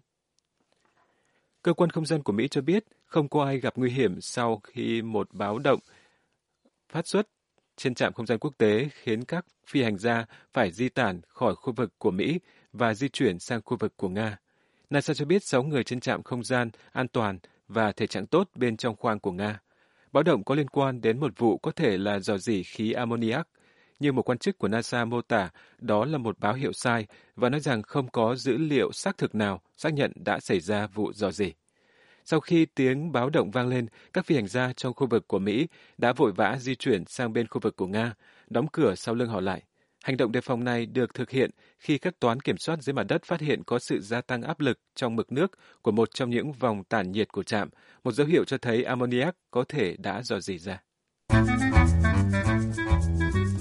Cơ quan không dân của Mỹ cho biết không có ai gặp nguy hiểm sau khi một báo động phát xuất trên trạm không gian quốc tế khiến các phi hành gia phải di tản khỏi khu vực của Mỹ và di chuyển sang khu vực của Nga. NASA cho biết sáu người trên trạm không gian an toàn và thể trạng tốt bên trong khoang của Nga. Báo động có liên quan đến một vụ có thể là rò rỉ khí ammoniac, nhưng một quan chức của NASA mô tả đó là một báo hiệu sai và nói rằng không có dữ liệu xác thực nào xác nhận đã xảy ra vụ rò rỉ. Sau khi tiếng báo động vang lên, các phi hành gia trong khu vực của Mỹ đã vội vã di chuyển sang bên khu vực của Nga, đóng cửa sau lưng họ lại. Hành động đề phòng này được thực hiện khi các toán kiểm soát dưới mặt đất phát hiện có sự gia tăng áp lực trong mực nước của một trong những vòng tản nhiệt của trạm, một dấu hiệu cho thấy ammoniac có thể đã rò rỉ ra.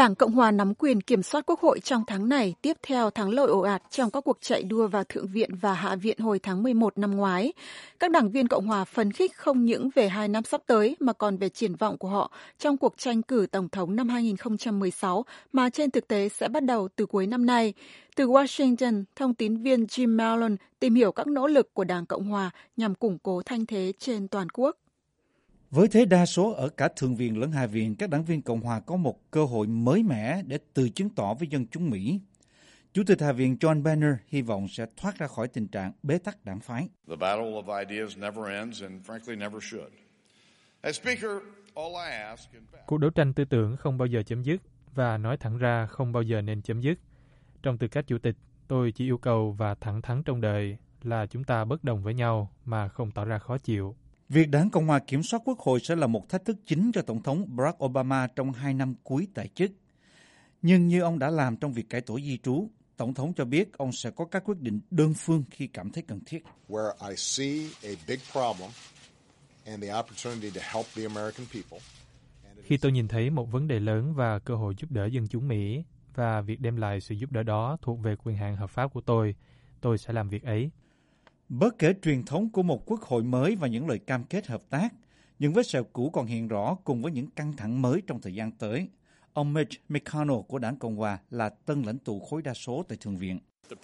Đảng Cộng hòa nắm quyền kiểm soát Quốc hội trong tháng này, tiếp theo thắng lợi ồ ạt trong các cuộc chạy đua vào Thượng viện và Hạ viện hồi tháng mười một năm ngoái. Các đảng viên Cộng hòa phấn khích không những về hai năm sắp tới mà còn về triển vọng của họ trong cuộc tranh cử Tổng thống năm hai nghìn không trăm mười sáu mà trên thực tế sẽ bắt đầu từ cuối năm nay. Từ Washington, thông tín viên Jim Malone tìm hiểu các nỗ lực của Đảng Cộng hòa nhằm củng cố thanh thế trên toàn quốc. Với thế đa số ở cả Thượng viện lẫn Hạ viện, các đảng viên Cộng hòa có một cơ hội mới mẻ để tự chứng tỏ với dân chúng Mỹ. Chủ tịch Hạ viện John Boehner hy vọng sẽ thoát ra khỏi tình trạng bế tắc đảng phái. The battle of ideas never ends and frankly never should. As Speaker, all I ask in fact... Cuộc đấu tranh tư tưởng không bao giờ chấm dứt và nói thẳng ra không bao giờ nên chấm dứt. Trong tư cách chủ tịch, tôi chỉ yêu cầu và thẳng thắn trong đời là chúng ta bất đồng với nhau mà không tỏ ra khó chịu. Việc đảng Cộng hòa kiểm soát Quốc hội sẽ là một thách thức chính cho Tổng thống Barack Obama trong hai năm cuối tại chức. Nhưng như ông đã làm trong việc cải tổ di trú, Tổng thống cho biết ông sẽ có các quyết định đơn phương khi cảm thấy cần thiết. Where I see a big problem and the opportunity to help the American people. Khi tôi nhìn thấy một vấn đề lớn và cơ hội giúp đỡ dân chúng Mỹ và việc đem lại sự giúp đỡ đó thuộc về quyền hạn hợp pháp của tôi, tôi sẽ làm việc ấy. Bất kể truyền thống của một quốc hội mới và những lời cam kết hợp tác, những vết sẹo cũ còn hiện rõ cùng với những căng thẳng mới trong thời gian tới. Ông Mitch McConnell của đảng Cộng hòa là tân lãnh tụ khối đa số tại Thượng viện.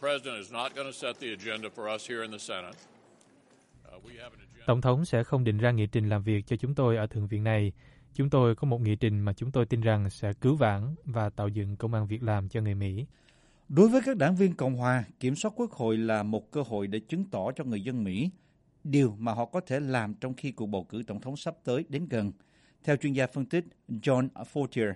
Tổng thống sẽ không định ra nghị trình làm việc cho chúng tôi ở Thượng viện này. Chúng tôi có một nghị trình mà chúng tôi tin rằng sẽ cứu vãn và tạo dựng công ăn việc làm cho người Mỹ. Đối với các đảng viên Cộng hòa, kiểm soát Quốc hội là một cơ hội để chứng tỏ cho người dân Mỹ điều mà họ có thể làm trong khi cuộc bầu cử tổng thống sắp tới đến gần. Theo chuyên gia phân tích John Fortier,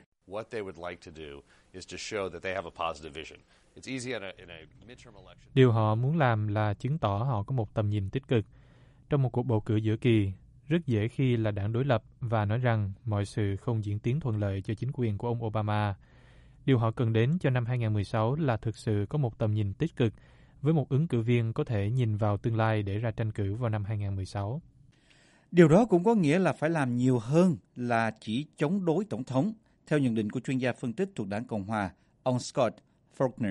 điều họ muốn làm là chứng tỏ họ có một tầm nhìn tích cực. Trong một cuộc bầu cử giữa kỳ, rất dễ khi là đảng đối lập và nói rằng mọi sự không diễn tiến thuận lợi cho chính quyền của ông Obama. Điều họ cần đến cho năm hai nghìn không trăm mười sáu là thực sự có một tầm nhìn tích cực với một ứng cử viên có thể nhìn vào tương lai để ra tranh cử vào năm hai nghìn không trăm mười sáu. Điều đó cũng có nghĩa là phải làm nhiều hơn là chỉ chống đối tổng thống, theo nhận định của chuyên gia phân tích thuộc đảng Cộng hòa, ông Scott Faulkner.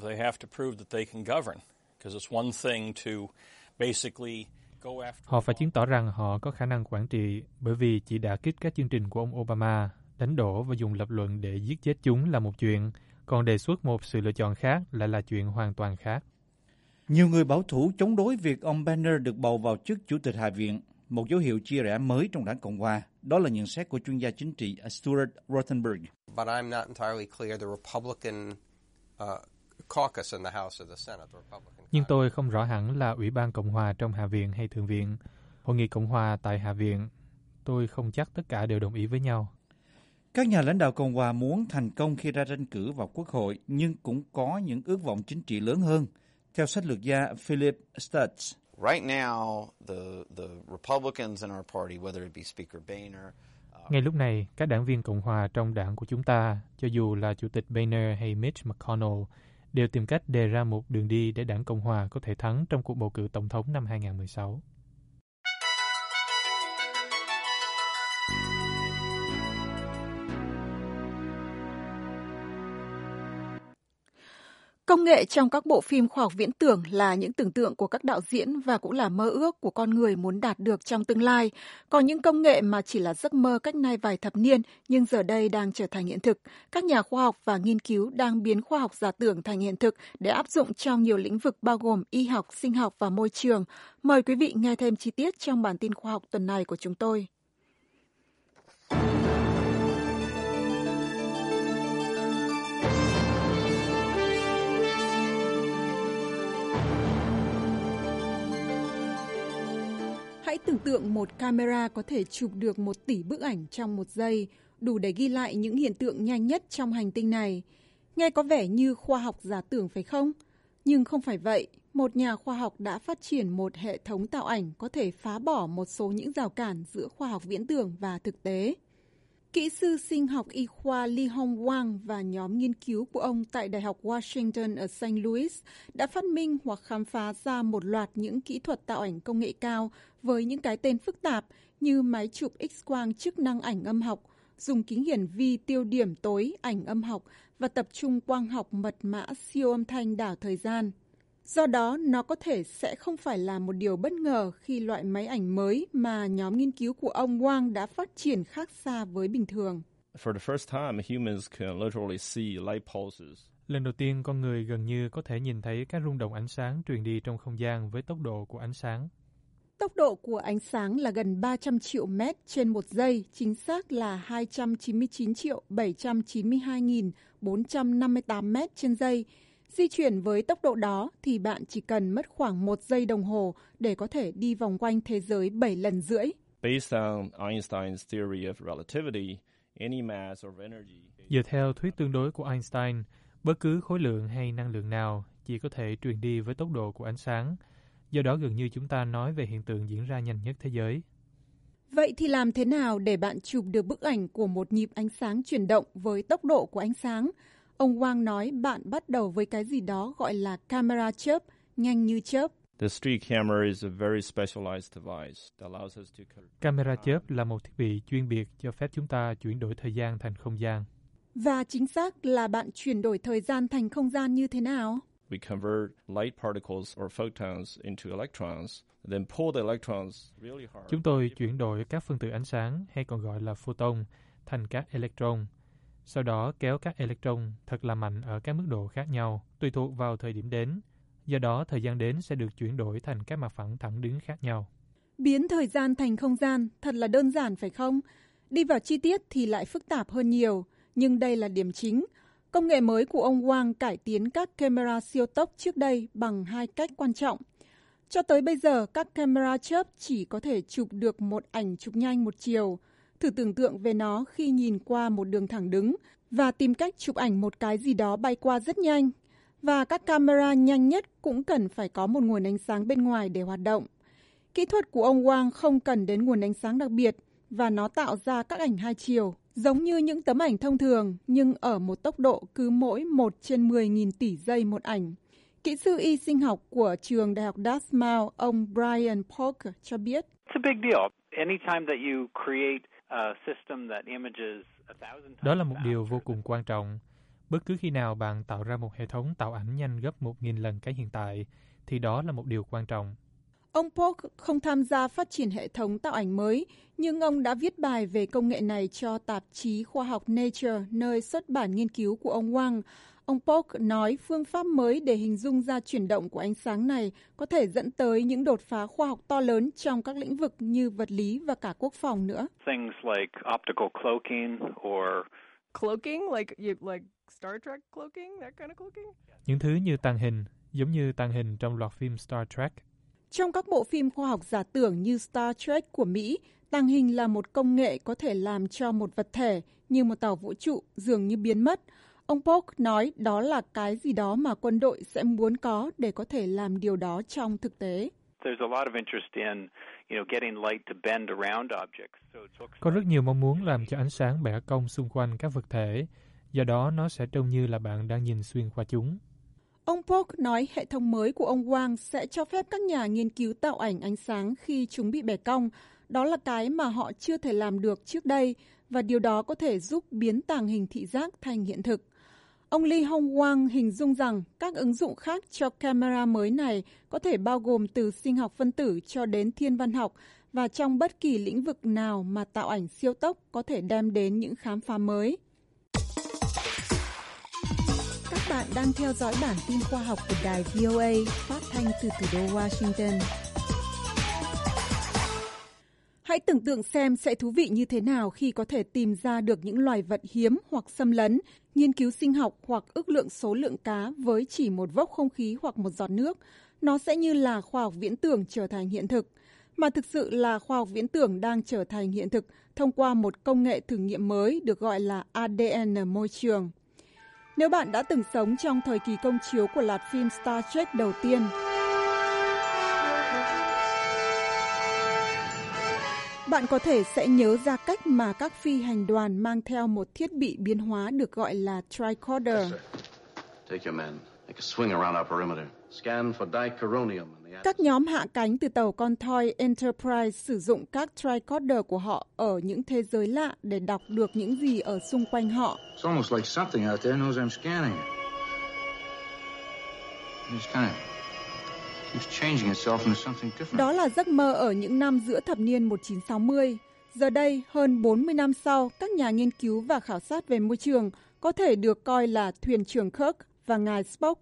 Họ phải chứng tỏ rằng họ có khả năng quản trị, bởi vì chỉ đả kích các chương trình của ông Obama, đánh đổ và dùng lập luận để giết chết chúng là một chuyện, còn đề xuất một sự lựa chọn khác lại là chuyện hoàn toàn khác. Nhiều người bảo thủ chống đối việc ông Boehner được bầu vào chức Chủ tịch Hạ viện, một dấu hiệu chia rẽ mới trong đảng Cộng hòa. Đó là nhận xét của chuyên gia chính trị Stuart Rothenberg. But I'm not entirely clear the Republican uh, caucus in the House or the Senate, the Republican. Nhưng tôi không rõ hẳn là Ủy ban Cộng hòa trong Hạ viện hay Thượng viện, Hội nghị Cộng hòa tại Hạ viện. Tôi không chắc tất cả đều đồng ý với nhau. Các nhà lãnh đạo Cộng hòa muốn thành công khi ra tranh cử vào Quốc hội, nhưng cũng có những ước vọng chính trị lớn hơn. Theo sách lược gia Philip Stutz, right now the the Republicans in our party, whether it be Speaker Boehner, uh... ngay lúc này, các đảng viên Cộng hòa trong đảng của chúng ta, cho dù là Chủ tịch Boehner hay Mitch McConnell, đều tìm cách đề ra một đường đi để đảng Cộng hòa có thể thắng trong cuộc bầu cử tổng thống năm hai nghìn không trăm mười sáu. Công nghệ trong các bộ phim khoa học viễn tưởng là những tưởng tượng của các đạo diễn và cũng là mơ ước của con người muốn đạt được trong tương lai. Còn những công nghệ mà chỉ là giấc mơ cách nay vài thập niên nhưng giờ đây đang trở thành hiện thực. Các nhà khoa học và nghiên cứu đang biến khoa học giả tưởng thành hiện thực để áp dụng trong nhiều lĩnh vực bao gồm y học, sinh học và môi trường. Mời quý vị nghe thêm chi tiết trong bản tin khoa học tuần này của chúng tôi. Hãy tưởng tượng một camera có thể chụp được một tỷ bức ảnh trong một giây, đủ để ghi lại những hiện tượng nhanh nhất trong hành tinh này. Nghe có vẻ như khoa học giả tưởng phải không? Nhưng không phải vậy. Một nhà khoa học đã phát triển một hệ thống tạo ảnh có thể phá bỏ một số những rào cản giữa khoa học viễn tưởng và thực tế. Kỹ sư sinh học y khoa Lee Hong Wang và nhóm nghiên cứu của ông tại Đại học Washington ở Saint Louis đã phát minh hoặc khám phá ra một loạt những kỹ thuật tạo ảnh công nghệ cao với những cái tên phức tạp như máy chụp X-quang chức năng ảnh âm học, dùng kính hiển vi tiêu điểm tối ảnh âm học và tập trung quang học mật mã siêu âm thanh đảo thời gian. Do đó, nó có thể sẽ không phải là một điều bất ngờ khi loại máy ảnh mới mà nhóm nghiên cứu của ông Wang đã phát triển khác xa với bình thường. For the first time, humans can literally see light pulses. Lần đầu tiên, con người gần như có thể nhìn thấy các rung động ánh sáng truyền đi trong không gian với tốc độ của ánh sáng. Tốc độ của ánh sáng là gần ba trăm triệu mét trên một giây, chính xác là hai trăm chín mươi chín triệu bảy trăm chín mươi hai nghìn bốn trăm năm mươi tám mét trên giây. Di chuyển với tốc độ đó thì bạn chỉ cần mất khoảng một giây đồng hồ để có thể đi vòng quanh thế giới bảy lần rưỡi. Based on Einstein's theory of relativity, any mass or energy... Dựa theo thuyết tương đối của Einstein, bất cứ khối lượng hay năng lượng nào chỉ có thể truyền đi với tốc độ của ánh sáng. Do đó gần như chúng ta nói về hiện tượng diễn ra nhanh nhất thế giới. Vậy thì làm thế nào để bạn chụp được bức ảnh của một nhịp ánh sáng chuyển động với tốc độ của ánh sáng? Ông Wang nói bạn bắt đầu với cái gì đó gọi là camera chớp, nhanh như chớp. The street camera is a very specialized device that allows us to... Camera chớp là một thiết bị chuyên biệt cho phép chúng ta chuyển đổi thời gian thành không gian. Và chính xác là bạn chuyển đổi thời gian thành không gian như thế nào? We convert light particles or photons into electrons, then pull the electrons really hard. Chúng tôi chuyển đổi các phân tử ánh sáng hay còn gọi là photon thành các electron. Sau đó kéo các electron thật là mạnh ở các mức độ khác nhau, tùy thuộc vào thời điểm đến. Do đó, thời gian đến sẽ được chuyển đổi thành các mặt phẳng thẳng đứng khác nhau. Biến thời gian thành không gian thật là đơn giản phải không? Đi vào chi tiết thì lại phức tạp hơn nhiều, nhưng đây là điểm chính. Công nghệ mới của ông Wang cải tiến các camera siêu tốc trước đây bằng hai cách quan trọng. Cho tới bây giờ, các camera chớp chỉ có thể chụp được một ảnh chụp nhanh một chiều. Thử tưởng tượng về nó khi nhìn qua một đường thẳng đứng và tìm cách chụp ảnh một cái gì đó bay qua rất nhanh. Và các camera nhanh nhất cũng cần phải có một nguồn ánh sáng bên ngoài để hoạt động. Kỹ thuật của ông Wang không cần đến nguồn ánh sáng đặc biệt và nó tạo ra các ảnh hai chiều, giống như những tấm ảnh thông thường nhưng ở một tốc độ cứ mỗi một trên mười nghìn tỷ giây một ảnh. Kỹ sư y sinh học của trường Đại học Dartmouth, ông Brian Polk cho biết. Đó là một điều vô cùng quan trọng. Bất cứ khi nào bạn tạo ra một hệ thống tạo ảnh nhanh gấp một nghìn lần cái hiện tại, thì đó là một điều quan trọng. Ông Polk không tham gia phát triển hệ thống tạo ảnh mới, nhưng ông đã viết bài về công nghệ này cho tạp chí khoa học Nature, nơi xuất bản nghiên cứu của ông Wang. Ông Polk nói phương pháp mới để hình dung ra chuyển động của ánh sáng này có thể dẫn tới những đột phá khoa học to lớn trong các lĩnh vực như vật lý và cả quốc phòng nữa. Things like optical cloaking or cloaking, like you, like Star Trek cloaking, that kind of cloaking. Những thứ như tàng hình, giống như tàng hình trong loạt phim Star Trek. Trong các bộ phim khoa học giả tưởng như Star Trek của Mỹ, tàng hình là một công nghệ có thể làm cho một vật thể như một tàu vũ trụ dường như biến mất. Ông Polk nói đó là cái gì đó mà quân đội sẽ muốn có để có thể làm điều đó trong thực tế. Có rất nhiều mong muốn làm cho ánh sáng bẻ cong xung quanh các vật thể, do đó nó sẽ trông như là bạn đang nhìn xuyên qua chúng. Ông Polk nói hệ thống mới của ông Wang sẽ cho phép các nhà nghiên cứu tạo ảnh ánh sáng khi chúng bị bẻ cong. Đó là cái mà họ chưa thể làm được trước đây, và điều đó có thể giúp biến tàng hình thị giác thành hiện thực. Ông Lee Hong Wang hình dung rằng các ứng dụng khác cho camera mới này có thể bao gồm từ sinh học phân tử cho đến thiên văn học, và trong bất kỳ lĩnh vực nào mà tạo ảnh siêu tốc có thể đem đến những khám phá mới. Các bạn đang theo dõi bản tin khoa học của đài vê o a phát thanh từ thủ đô Washington. Hãy tưởng tượng xem sẽ thú vị như thế nào khi có thể tìm ra được những loài vật hiếm hoặc xâm lấn, nghiên cứu sinh học hoặc ước lượng số lượng cá với chỉ một vốc không khí hoặc một giọt nước. Nó sẽ như là khoa học viễn tưởng trở thành hiện thực. Mà thực sự là khoa học viễn tưởng đang trở thành hiện thực thông qua một công nghệ thử nghiệm mới được gọi là a đê en môi trường. Nếu bạn đã từng sống trong thời kỳ công chiếu của loạt phim Star Trek đầu tiên, bạn có thể sẽ nhớ ra cách mà các phi hành đoàn mang theo một thiết bị biến hóa được gọi là tricorder. Các nhóm hạ cánh từ tàu con thoi Enterprise sử dụng các tricorder của họ ở những thế giới lạ để đọc được những gì ở xung quanh họ. Đó là giấc mơ ở những năm giữa thập niên một nghìn chín trăm sáu mươi. Giờ đây, hơn bốn mươi năm sau, các nhà nghiên cứu và khảo sát về môi trường có thể được coi là thuyền trưởng Kirk và ngài Spock.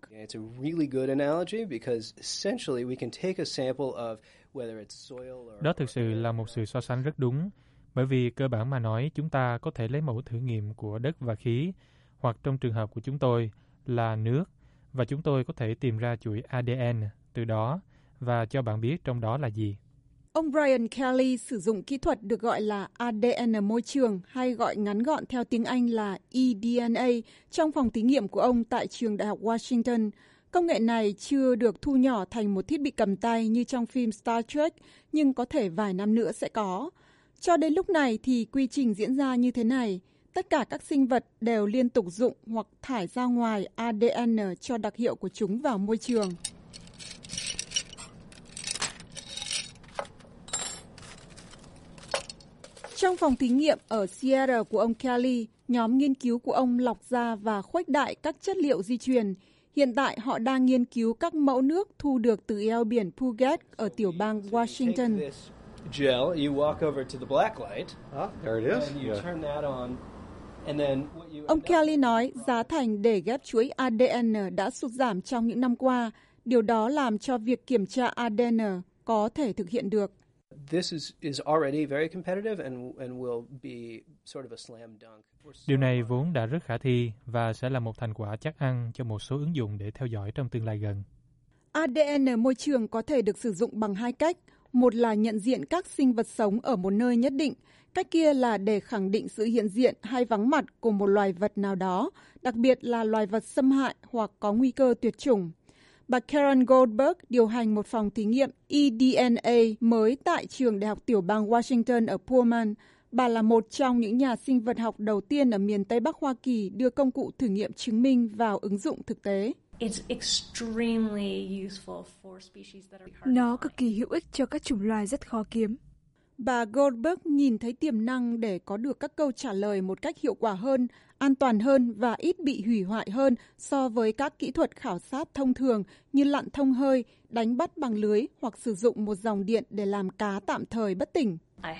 Đó thực sự là một sự so sánh rất đúng, bởi vì cơ bản mà nói chúng ta có thể lấy mẫu thử nghiệm của đất và khí, hoặc trong trường hợp của chúng tôi là nước, và chúng tôi có thể tìm ra chuỗi a đê en từ đó và cho bạn biết trong đó là gì. Ông Brian Kelly sử dụng kỹ thuật được gọi là a đê en môi trường, hay gọi ngắn gọn theo tiếng Anh là e đê en a, trong phòng thí nghiệm của ông tại trường Đại học Washington. Công nghệ này chưa được thu nhỏ thành một thiết bị cầm tay như trong phim Star Trek, nhưng có thể vài năm nữa sẽ có. Cho đến lúc này thì quy trình diễn ra như thế này. Tất cả các sinh vật đều liên tục dụng hoặc thải ra ngoài a đê en cho đặc hiệu của chúng vào môi trường. Trong phòng thí nghiệm ở Seattle của ông Kelly, nhóm nghiên cứu của ông lọc ra và khuếch đại các chất liệu di truyền. Hiện tại họ đang nghiên cứu các mẫu nước thu được từ eo biển Puget ở tiểu bang Washington. Ông Kelly nói giá thành để ghép chuỗi a đê en đã sụt giảm trong những năm qua. Điều đó làm cho việc kiểm tra a đê en có thể thực hiện được. Điều này vốn đã rất khả thi và sẽ là một thành quả chắc ăn cho một số ứng dụng để theo dõi trong tương lai gần. a đê en môi trường có thể được sử dụng bằng hai cách. Một là nhận diện các sinh vật sống ở một nơi nhất định. Cách kia là để khẳng định sự hiện diện hay vắng mặt của một loài vật nào đó, đặc biệt là loài vật xâm hại hoặc có nguy cơ tuyệt chủng. Bà Karen Goldberg điều hành một phòng thí nghiệm e đê en a mới tại trường Đại học Tiểu bang Washington ở Pullman. Bà là một trong những nhà sinh vật học đầu tiên ở miền Tây Bắc Hoa Kỳ đưa công cụ thử nghiệm chứng minh vào ứng dụng thực tế. Nó cực kỳ hữu ích cho các chủng loài rất khó kiếm. Bà Goldberg nhìn thấy tiềm năng để có được các câu trả lời một cách hiệu quả hơn, an toàn hơn và ít bị hủy hoại hơn so với các kỹ thuật khảo sát thông thường như lặn thông hơi, đánh bắt bằng lưới hoặc sử dụng một dòng điện để làm cá tạm thời bất tỉnh.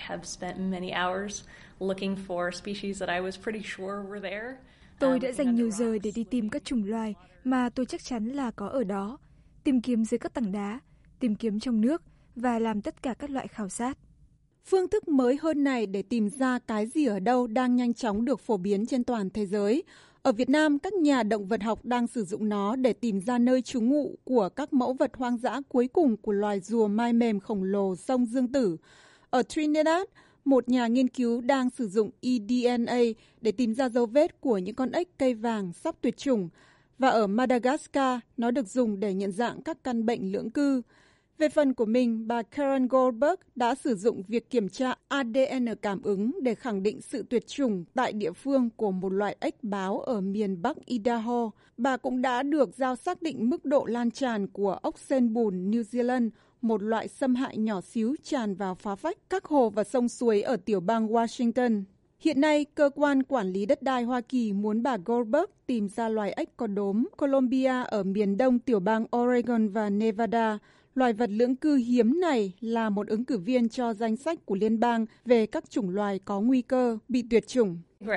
Tôi đã dành nhiều giờ để đi tìm các chủng loài mà tôi chắc chắn là có ở đó, tìm kiếm dưới các tảng đá, tìm kiếm trong nước và làm tất cả các loại khảo sát. Phương thức mới hơn này để tìm ra cái gì ở đâu đang nhanh chóng được phổ biến trên toàn thế giới. Ở Việt Nam, các nhà động vật học đang sử dụng nó để tìm ra nơi trú ngụ của các mẫu vật hoang dã cuối cùng của loài rùa mai mềm khổng lồ sông Dương Tử. Ở Trinidad, một nhà nghiên cứu đang sử dụng e đê en a để tìm ra dấu vết của những con ếch cây vàng sắp tuyệt chủng. Và ở Madagascar, nó được dùng để nhận dạng các căn bệnh lưỡng cư. Về phần của mình, bà Karen Goldberg đã sử dụng việc kiểm tra a đê en cảm ứng để khẳng định sự tuyệt chủng tại địa phương của một loại ếch báo ở miền Bắc Idaho. Bà cũng đã được giao xác định mức độ lan tràn của ốc sên bùn New Zealand, một loại xâm hại nhỏ xíu tràn vào phá phách các hồ và sông suối ở tiểu bang Washington. Hiện nay, cơ quan quản lý đất đai Hoa Kỳ muốn bà Goldberg tìm ra loài ếch có đốm Columbia ở miền đông tiểu bang Oregon và Nevada. Loài vật lưỡng cư hiếm này là một ứng cử viên cho danh sách của liên bang về các chủng loài có nguy cơ bị tuyệt chủng.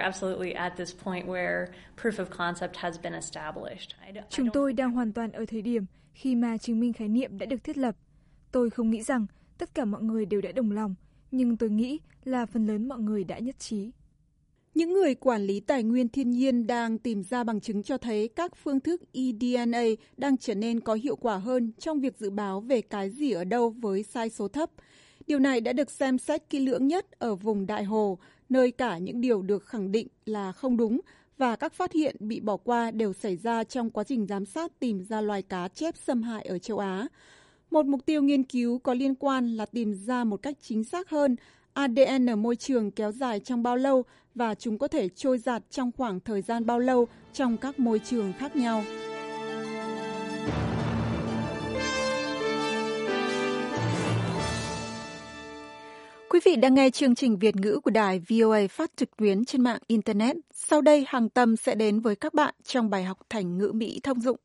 Chúng tôi đang hoàn toàn ở thời điểm khi mà chứng minh khái niệm đã được thiết lập. Tôi không nghĩ rằng tất cả mọi người đều đã đồng lòng, nhưng tôi nghĩ là phần lớn mọi người đã nhất trí. Những người quản lý tài nguyên thiên nhiên đang tìm ra bằng chứng cho thấy các phương thức e đê en a đang trở nên có hiệu quả hơn trong việc dự báo về cái gì ở đâu với sai số thấp. Điều này đã được xem xét kỹ lưỡng nhất ở vùng Đại Hồ, nơi cả những điều được khẳng định là không đúng và các phát hiện bị bỏ qua đều xảy ra trong quá trình giám sát tìm ra loài cá chép xâm hại ở châu Á. Một mục tiêu nghiên cứu có liên quan là tìm ra một cách chính xác hơn a đê en ở môi trường kéo dài trong bao lâu và chúng có thể trôi dạt trong khoảng thời gian bao lâu trong các môi trường khác nhau. Quý vị đang nghe chương trình Việt ngữ của đài vê o a phát trực tuyến trên mạng Internet. Sau đây, Hằng Tâm sẽ đến với các bạn trong bài học thành ngữ Mỹ thông dụng.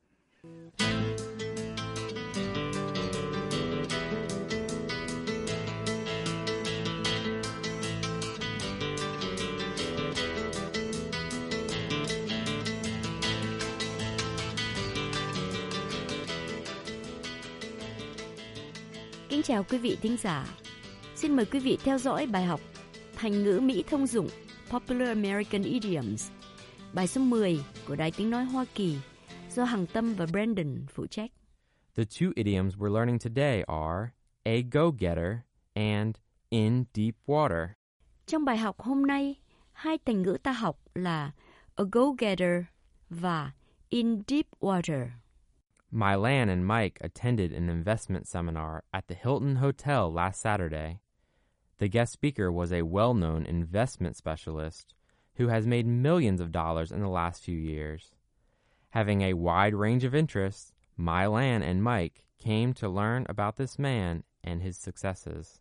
Kính chào quý vị thính giả. Xin mời quý vị theo dõi bài học Thành ngữ Mỹ thông dụng Popular American Idioms, bài số mười của Đài Tiếng Nói Hoa Kỳ do Hằng Tâm và Brandon phụ trách. The two idioms we're learning today are a go-getter and in deep water. Trong bài học hôm nay, hai thành ngữ ta học là a go-getter và in deep water. Mylan and Mike attended an investment seminar at the Hilton Hotel last Saturday. The guest speaker was a well-known investment specialist who has made millions of dollars in the last few years. Having a wide range of interests, Mylan and Mike came to learn about this man and his successes.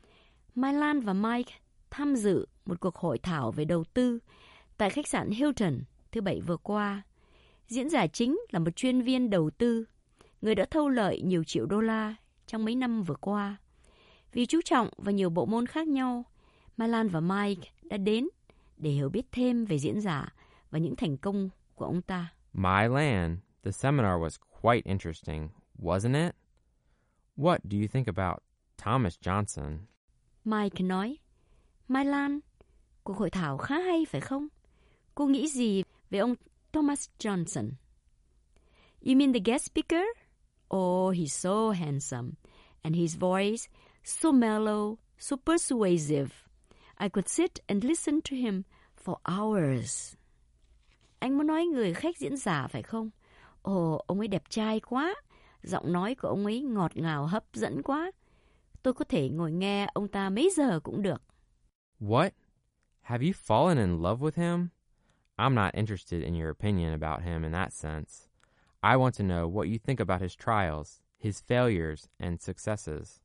Mylan và Mike tham dự một cuộc hội thảo về đầu tư tại khách sạn Hilton thứ Bảy vừa qua. Diễn giả chính là một chuyên viên đầu tư, người đã thâu lợi nhiều triệu đô la trong mấy năm vừa qua. Vì chú trọng vào nhiều bộ môn khác nhau, Mylan và Mike đã đến để hiểu biết thêm về diễn giả và những thành công của ông ta. Mylan, the seminar was quite interesting, wasn't it? What do you think about Thomas Johnson? Mike nói, Mylan, cuộc hội thảo khá hay phải không? Cô nghĩ gì về ông Thomas Johnson? You mean the guest speaker? Oh, he's so handsome, and his voice so mellow, so persuasive. I could sit and listen to him for hours. Anh muốn nói người khách diễn giả phải không? Ồ, oh, ông ấy đẹp trai quá. Giọng nói của ông ấy ngọt ngào hấp dẫn quá. Tôi có thể ngồi nghe ông ta mấy giờ cũng được. What? Have you fallen in love with him? I'm not interested in your opinion about him in that sense. I want to know what you think about his trials, his failures, and successes.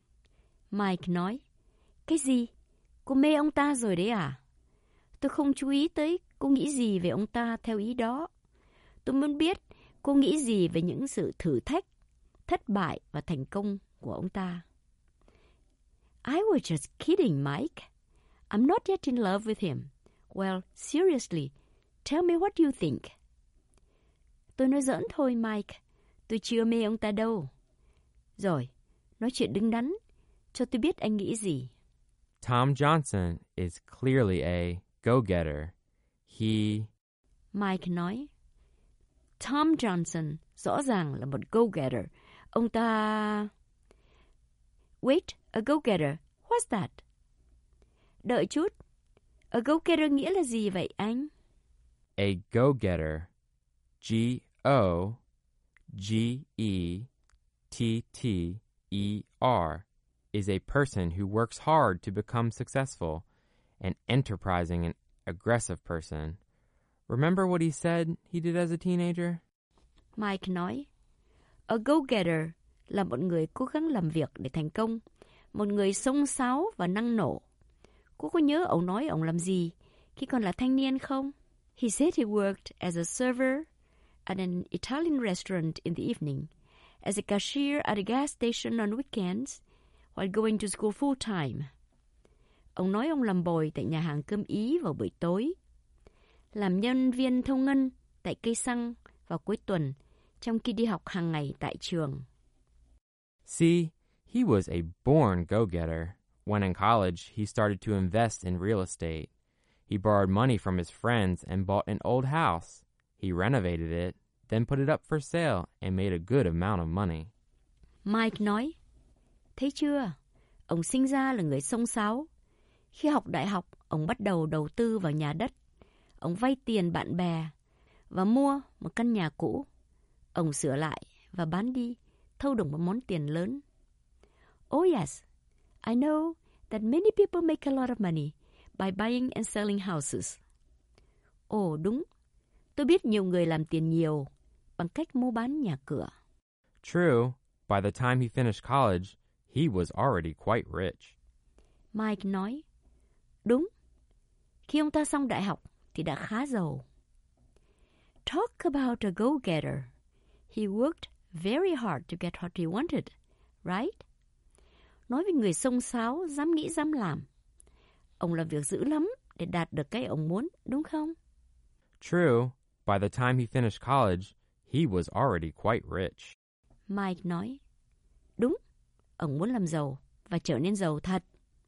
Mike nói, cái gì? Cô mê ông ta rồi đấy à? Tôi không chú ý tới cô nghĩ gì về ông ta theo ý đó. Tôi muốn biết cô nghĩ gì về những sự thử thách, thất bại và thành công của ông ta. I was just kidding, Mike. I'm not yet in love with him. Well, seriously, tell me what you think. Tôi nói giỡn thôi, Mike. Tôi chưa mê ông ta đâu. Rồi, nói chuyện đứng đắn. Cho tôi biết anh nghĩ gì. Tom Johnson is clearly a go-getter. He... Mike nói, Tom Johnson rõ ràng là một go-getter. Ông ta... Wait, a go-getter, what's that? Đợi chút. A go-getter nghĩa là gì vậy anh? A go-getter, G O G E T T E R, is a person who works hard to become successful, an enterprising and aggressive person. Remember what he said he did as a teenager? Mike nói, a go-getter là một người cố gắng làm việc để thành công, một người xông xáo và năng nổ. Cô có nhớ ông nói ông làm gì khi còn là thanh niên không? He said he worked as a server at an Italian restaurant in the evening, as a cashier at a gas station on weekends, while going to school full time. Ông nói ông làm bồi tại nhà hàng cơm Ý vào buổi tối, làm nhân viên thâu ngân tại cây xăng vào cuối tuần, trong khi đi học hàng ngày tại trường. See, he was a born go-getter. When in college, he started to invest in real estate. He borrowed money from his friends and bought an old house. He renovated it, then put it up for sale and made a good amount of money. Mike nói, thấy chưa, ông sinh ra là người xông xáo. Khi học đại học, ông bắt đầu đầu tư vào nhà đất. Ông vay tiền bạn bè và mua một căn nhà cũ. Ông sửa lại và bán đi, thâu được một món tiền lớn. Oh yes, I know that many people make a lot of money by buying and selling houses. Ồ đúng, tôi biết nhiều người làm tiền nhiều bằng cách mua bán nhà cửa. True, by the time he finished college, he was already quite rich. Mike nói, đúng. Khi ông ta xong đại học thì đã khá giàu. Talk about a go-getter. He worked very hard to get what he wanted, right? Nói về người xông xáo, dám nghĩ dám làm. Ông làm việc dữ lắm để đạt được cái ông muốn, đúng không? True. By the time he finished college, he was already quite rich. Mike nói, đúng. Ông muốn làm giàu và trở nên giàu thật.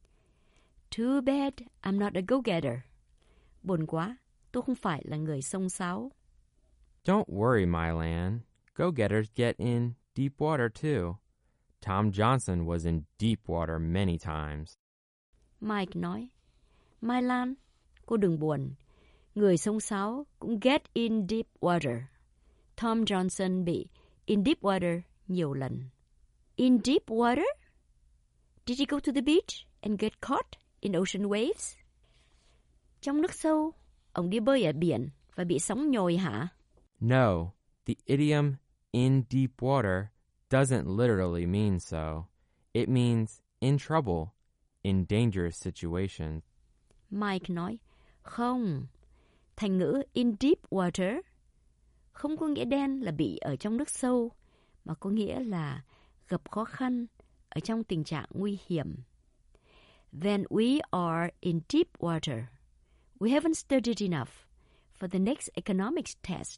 Too bad I'm not a go-getter. Buồn quá, tôi không phải là người xông xáo. Don't worry, Mylan. Go-getters get in deep water too. Tom Johnson was in deep water many times. Mike nói, Mylan, cô đừng buồn. Người xông xáo cũng get in deep water. Tom Johnson bị in deep water nhiều lần. In deep water? Did he go to the beach and get caught in ocean waves? Trong nước sâu, ông đi bơi ở biển và bị sóng nhồi hả? No, the idiom in deep water doesn't literally mean so. It means in trouble, in dangerous situations. Mike nói, không, thành ngữ in deep water không có nghĩa đen là bị ở trong nước sâu, mà có nghĩa là gặp khó khăn ở trong tình trạng nguy hiểm. Then we are in deep water. We haven't studied enough for the next economics test.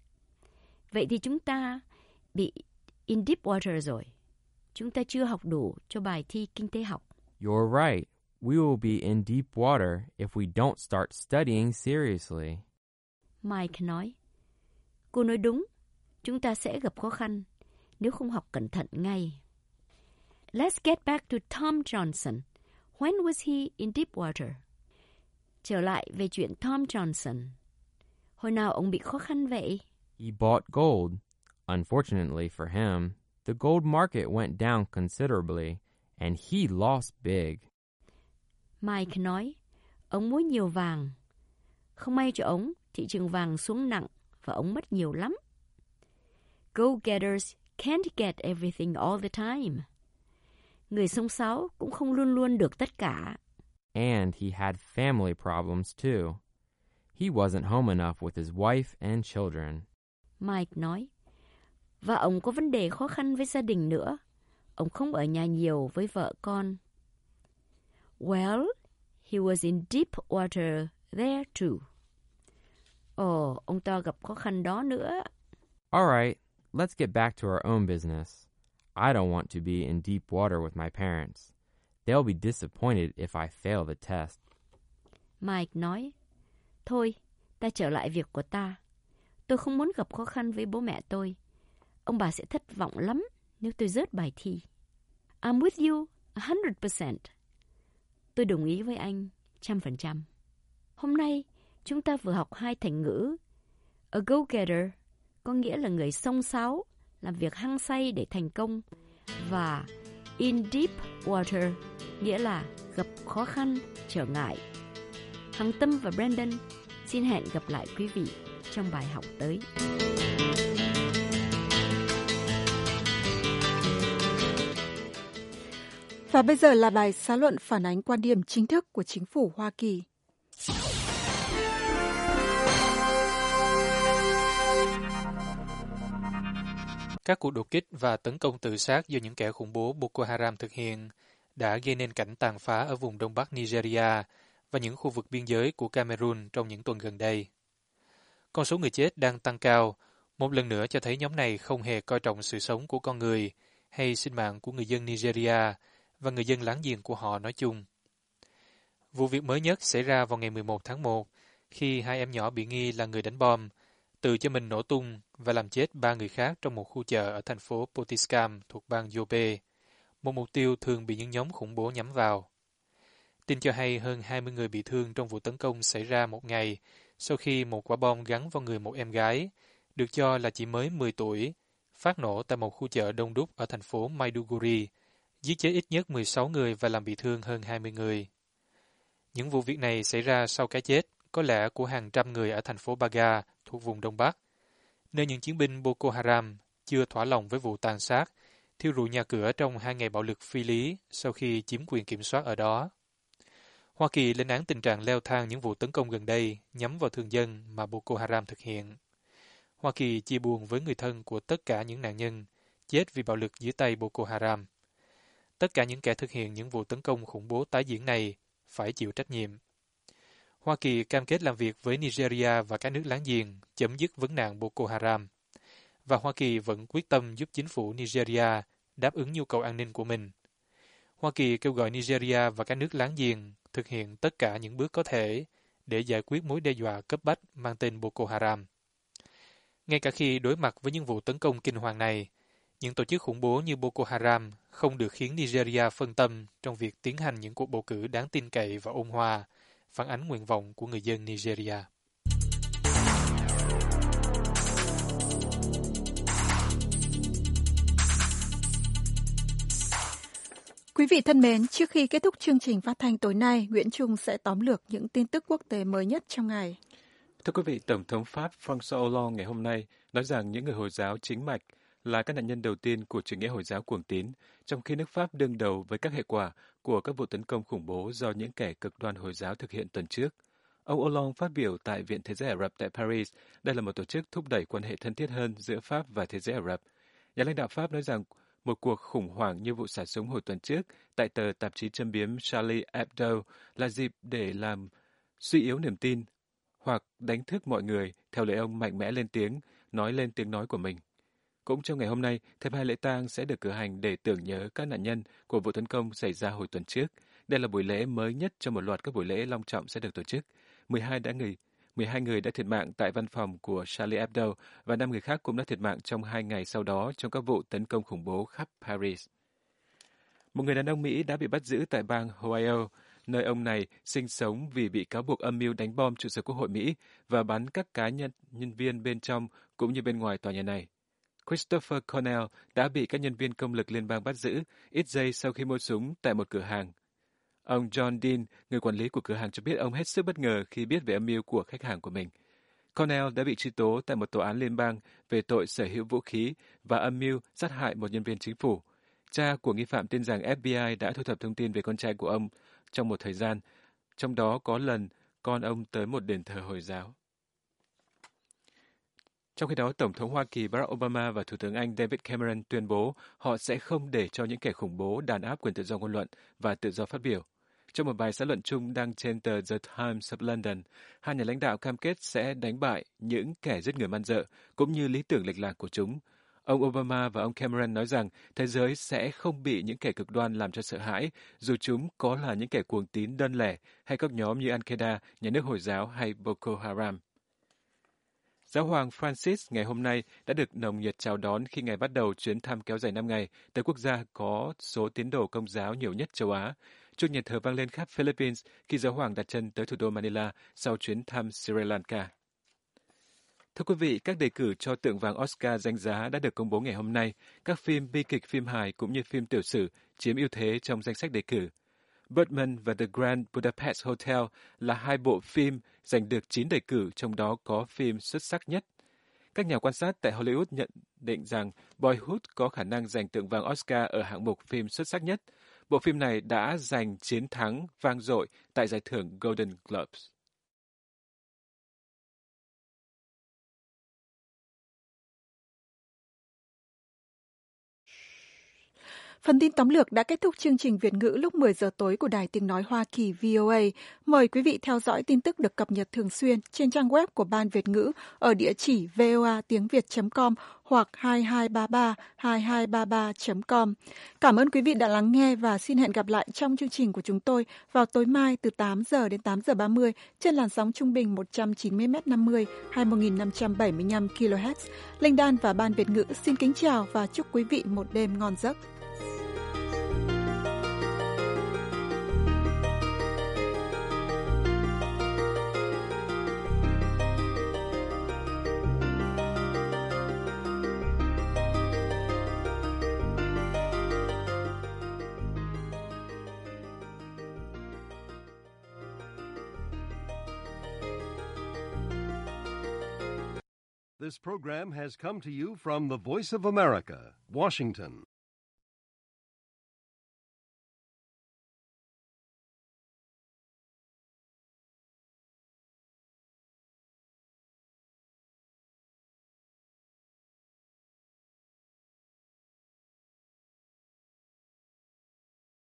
Vậy thì chúng ta bị in deep water rồi. Chúng ta chưa học đủ cho bài thi kinh tế học. You're right. We will be in deep water if we don't start studying seriously. Mike nói, cô nói đúng. Chúng ta sẽ gặp khó khăn nếu không học cẩn thận ngay. Let's get back to Tom Johnson. When was he in deep water? Trở lại về chuyện Tom Johnson. Hồi nào ông bị khó khăn vậy? He bought gold. Unfortunately for him, the gold market went down considerably, and he lost big. Mike nói, ông mua nhiều vàng. Không may cho ông, thị trường vàng xuống nặng và ông mất nhiều lắm. Go-getters can't get everything all the time. Người xông xáo cũng không luôn luôn được tất cả. And he had family problems too. He wasn't home enough with his wife and children. Mike nói, và ông có vấn đề khó khăn với gia đình nữa. Ông không ở nhà nhiều với vợ con. Well, he was in deep water there too. Ồ, oh, ông ta gặp khó khăn đó nữa. All right, let's get back to our own business. I don't want to be in deep water with my parents. They'll be disappointed if I fail the test. Mike nói, thôi, ta trở lại việc của ta. Tôi không muốn gặp khó khăn với bố mẹ tôi. Ông bà sẽ thất vọng lắm nếu tôi rớt bài thi. I'm with you one hundred percent. Tôi đồng ý với anh trăm phần trăm. Hôm nay, chúng ta vừa học hai thành ngữ. A go-getter có nghĩa là người xông xáo, làm việc hăng say để thành công. Và in deep water nghĩa là gặp khó khăn, trở ngại. Hằng Tâm và Brandon xin hẹn gặp lại quý vị trong bài học tới. Và bây giờ là bài xã luận phản ánh quan điểm chính thức của chính phủ Hoa Kỳ. Các cuộc đột kích và tấn công tự sát do những kẻ khủng bố Boko Haram thực hiện đã gây nên cảnh tàn phá ở vùng Đông Bắc Nigeria và những khu vực biên giới của Cameroon trong những tuần gần đây. Con số người chết đang tăng cao, một lần nữa cho thấy nhóm này không hề coi trọng sự sống của con người hay sinh mạng của người dân Nigeria và người dân láng giềng của họ nói chung. Vụ việc mới nhất xảy ra vào ngày mười một tháng một, khi hai em nhỏ bị nghi là người đánh bom, tự cho mình nổ tung và làm chết ba người khác trong một khu chợ ở thành phố Potiskum thuộc bang Yobe, một mục tiêu thường bị những nhóm khủng bố nhắm vào. Tin cho hay hơn hai mươi người bị thương trong vụ tấn công xảy ra một ngày sau khi một quả bom gắn vào người một em gái, được cho là chỉ mới mười tuổi, phát nổ tại một khu chợ đông đúc ở thành phố Maiduguri, giết chết ít nhất mười sáu người và làm bị thương hơn hai mươi người. Những vụ việc này xảy ra sau cái chết, có lẽ của hàng trăm người ở thành phố Baga thuộc vùng Đông Bắc, nơi những chiến binh Boko Haram chưa thỏa lòng với vụ tàn sát, thiêu rụi nhà cửa trong hai ngày bạo lực phi lý sau khi chiếm quyền kiểm soát ở đó. Hoa Kỳ lên án tình trạng leo thang những vụ tấn công gần đây nhắm vào thường dân mà Boko Haram thực hiện. Hoa Kỳ chia buồn với người thân của tất cả những nạn nhân chết vì bạo lực dưới tay Boko Haram. Tất cả những kẻ thực hiện những vụ tấn công khủng bố tái diễn này phải chịu trách nhiệm. Hoa Kỳ cam kết làm việc với Nigeria và các nước láng giềng chấm dứt vấn nạn Boko Haram. Và Hoa Kỳ vẫn quyết tâm giúp chính phủ Nigeria đáp ứng nhu cầu an ninh của mình. Hoa Kỳ kêu gọi Nigeria và các nước láng giềng thực hiện tất cả những bước có thể để giải quyết mối đe dọa cấp bách mang tên Boko Haram. Ngay cả khi đối mặt với những vụ tấn công kinh hoàng này, những tổ chức khủng bố như Boko Haram không được khiến Nigeria phân tâm trong việc tiến hành những cuộc bầu cử đáng tin cậy và ôn hòa, phản ánh nguyện vọng của người dân Nigeria. Quý vị thân mến, trước khi kết thúc chương trình phát thanh tối nay, Nguyễn Trung sẽ tóm lược những tin tức quốc tế mới nhất trong ngày. Thưa quý vị, Tổng thống Pháp François Hollande ngày hôm nay nói rằng những người Hồi giáo chính mạch là các nạn nhân đầu tiên của chủ nghĩa Hồi giáo cuồng tín, trong khi nước Pháp đương đầu với các hệ quả của các vụ tấn công khủng bố do những kẻ cực đoan Hồi giáo thực hiện tuần trước. Ông Hollande phát biểu tại Viện Thế giới Ả Rập tại Paris. Đây là một tổ chức thúc đẩy quan hệ thân thiết hơn giữa Pháp và thế giới Ả Rập. Nhà lãnh đạo Pháp nói rằng một cuộc khủng hoảng như vụ xả súng hồi tuần trước tại tờ tạp chí châm biếm Charlie Hebdo là dịp để làm suy yếu niềm tin hoặc đánh thức mọi người, theo lời ông, mạnh mẽ lên tiếng, nói lên tiếng nói của mình. Cũng trong ngày hôm nay, thêm hai lễ tang sẽ được cử hành để tưởng nhớ các nạn nhân của vụ tấn công xảy ra hồi tuần trước. Đây là buổi lễ mới nhất trong một loạt các buổi lễ long trọng sẽ được tổ chức. mười hai đã người, mười hai người đã thiệt mạng tại văn phòng của Charlie Hebdo và năm người khác cũng đã thiệt mạng trong hai ngày sau đó trong các vụ tấn công khủng bố khắp Paris. Một người đàn ông Mỹ đã bị bắt giữ tại bang Ohio, nơi ông này sinh sống vì bị cáo buộc âm mưu đánh bom trụ sở Quốc hội Mỹ và bắn các cá nhân nhân viên bên trong cũng như bên ngoài tòa nhà này. Christopher Cornell đã bị các nhân viên công lực liên bang bắt giữ ít giây sau khi mua súng tại một cửa hàng. Ông John Dean, người quản lý của cửa hàng, cho biết ông hết sức bất ngờ khi biết về âm mưu của khách hàng của mình. Cornell đã bị truy tố tại một tòa án liên bang về tội sở hữu vũ khí và âm mưu sát hại một nhân viên chính phủ. Cha của nghi phạm tin rằng ép bê i đã thu thập thông tin về con trai của ông trong một thời gian, trong đó có lần con ông tới một đền thờ Hồi giáo. Trong khi đó, Tổng thống Hoa Kỳ Barack Obama và Thủ tướng Anh David Cameron tuyên bố họ sẽ không để cho những kẻ khủng bố đàn áp quyền tự do ngôn luận và tự do phát biểu. Trong một bài xã luận chung đăng trên tờ The Times of London, hai nhà lãnh đạo cam kết sẽ đánh bại những kẻ giết người man dợ cũng như lý tưởng lệch lạc của chúng. Ông Obama và ông Cameron nói rằng thế giới sẽ không bị những kẻ cực đoan làm cho sợ hãi, dù chúng có là những kẻ cuồng tín đơn lẻ hay các nhóm như Al-Qaeda, nhà nước Hồi giáo hay Boko Haram. Giáo hoàng Francis ngày hôm nay đã được nồng nhiệt chào đón khi ngài bắt đầu chuyến thăm kéo dài năm ngày tới quốc gia có số tín đồ Công giáo nhiều nhất châu Á. Chuông nhà thờ vang lên khắp Philippines khi giáo hoàng đặt chân tới thủ đô Manila sau chuyến thăm Sri Lanka. Thưa quý vị, các đề cử cho tượng vàng Oscar danh giá đã được công bố ngày hôm nay. Các phim bi kịch, phim hài cũng như phim tiểu sử chiếm ưu thế trong danh sách đề cử. Birdman và The Grand Budapest Hotel là hai bộ phim giành được chín đề cử, trong đó có phim xuất sắc nhất. Các nhà quan sát tại Hollywood nhận định rằng Boyhood có khả năng giành tượng vàng Oscar ở hạng mục phim xuất sắc nhất. Bộ phim này đã giành chiến thắng vang dội tại giải thưởng Golden Globes. Phần tin tóm lược đã kết thúc chương trình Việt ngữ lúc mười giờ tối của Đài Tiếng Nói Hoa Kỳ vê o a. Mời quý vị theo dõi tin tức được cập nhật thường xuyên trên trang web của Ban Việt ngữ ở địa chỉ voa tiếng việt chấm com hoặc hai hai ba ba hai hai ba ba chấm com. Cảm ơn quý vị đã lắng nghe và xin hẹn gặp lại trong chương trình của chúng tôi vào tối mai từ tám giờ đến tám giờ ba mươi trên làn sóng trung bình một trăm chín mươi mét năm mươi, hai mươi một nghìn năm trăm bảy mươi lăm ki lô héc. Linh Đan và Ban Việt ngữ xin kính chào và chúc quý vị một đêm ngon giấc. This program has come to you from the Voice of America, Washington.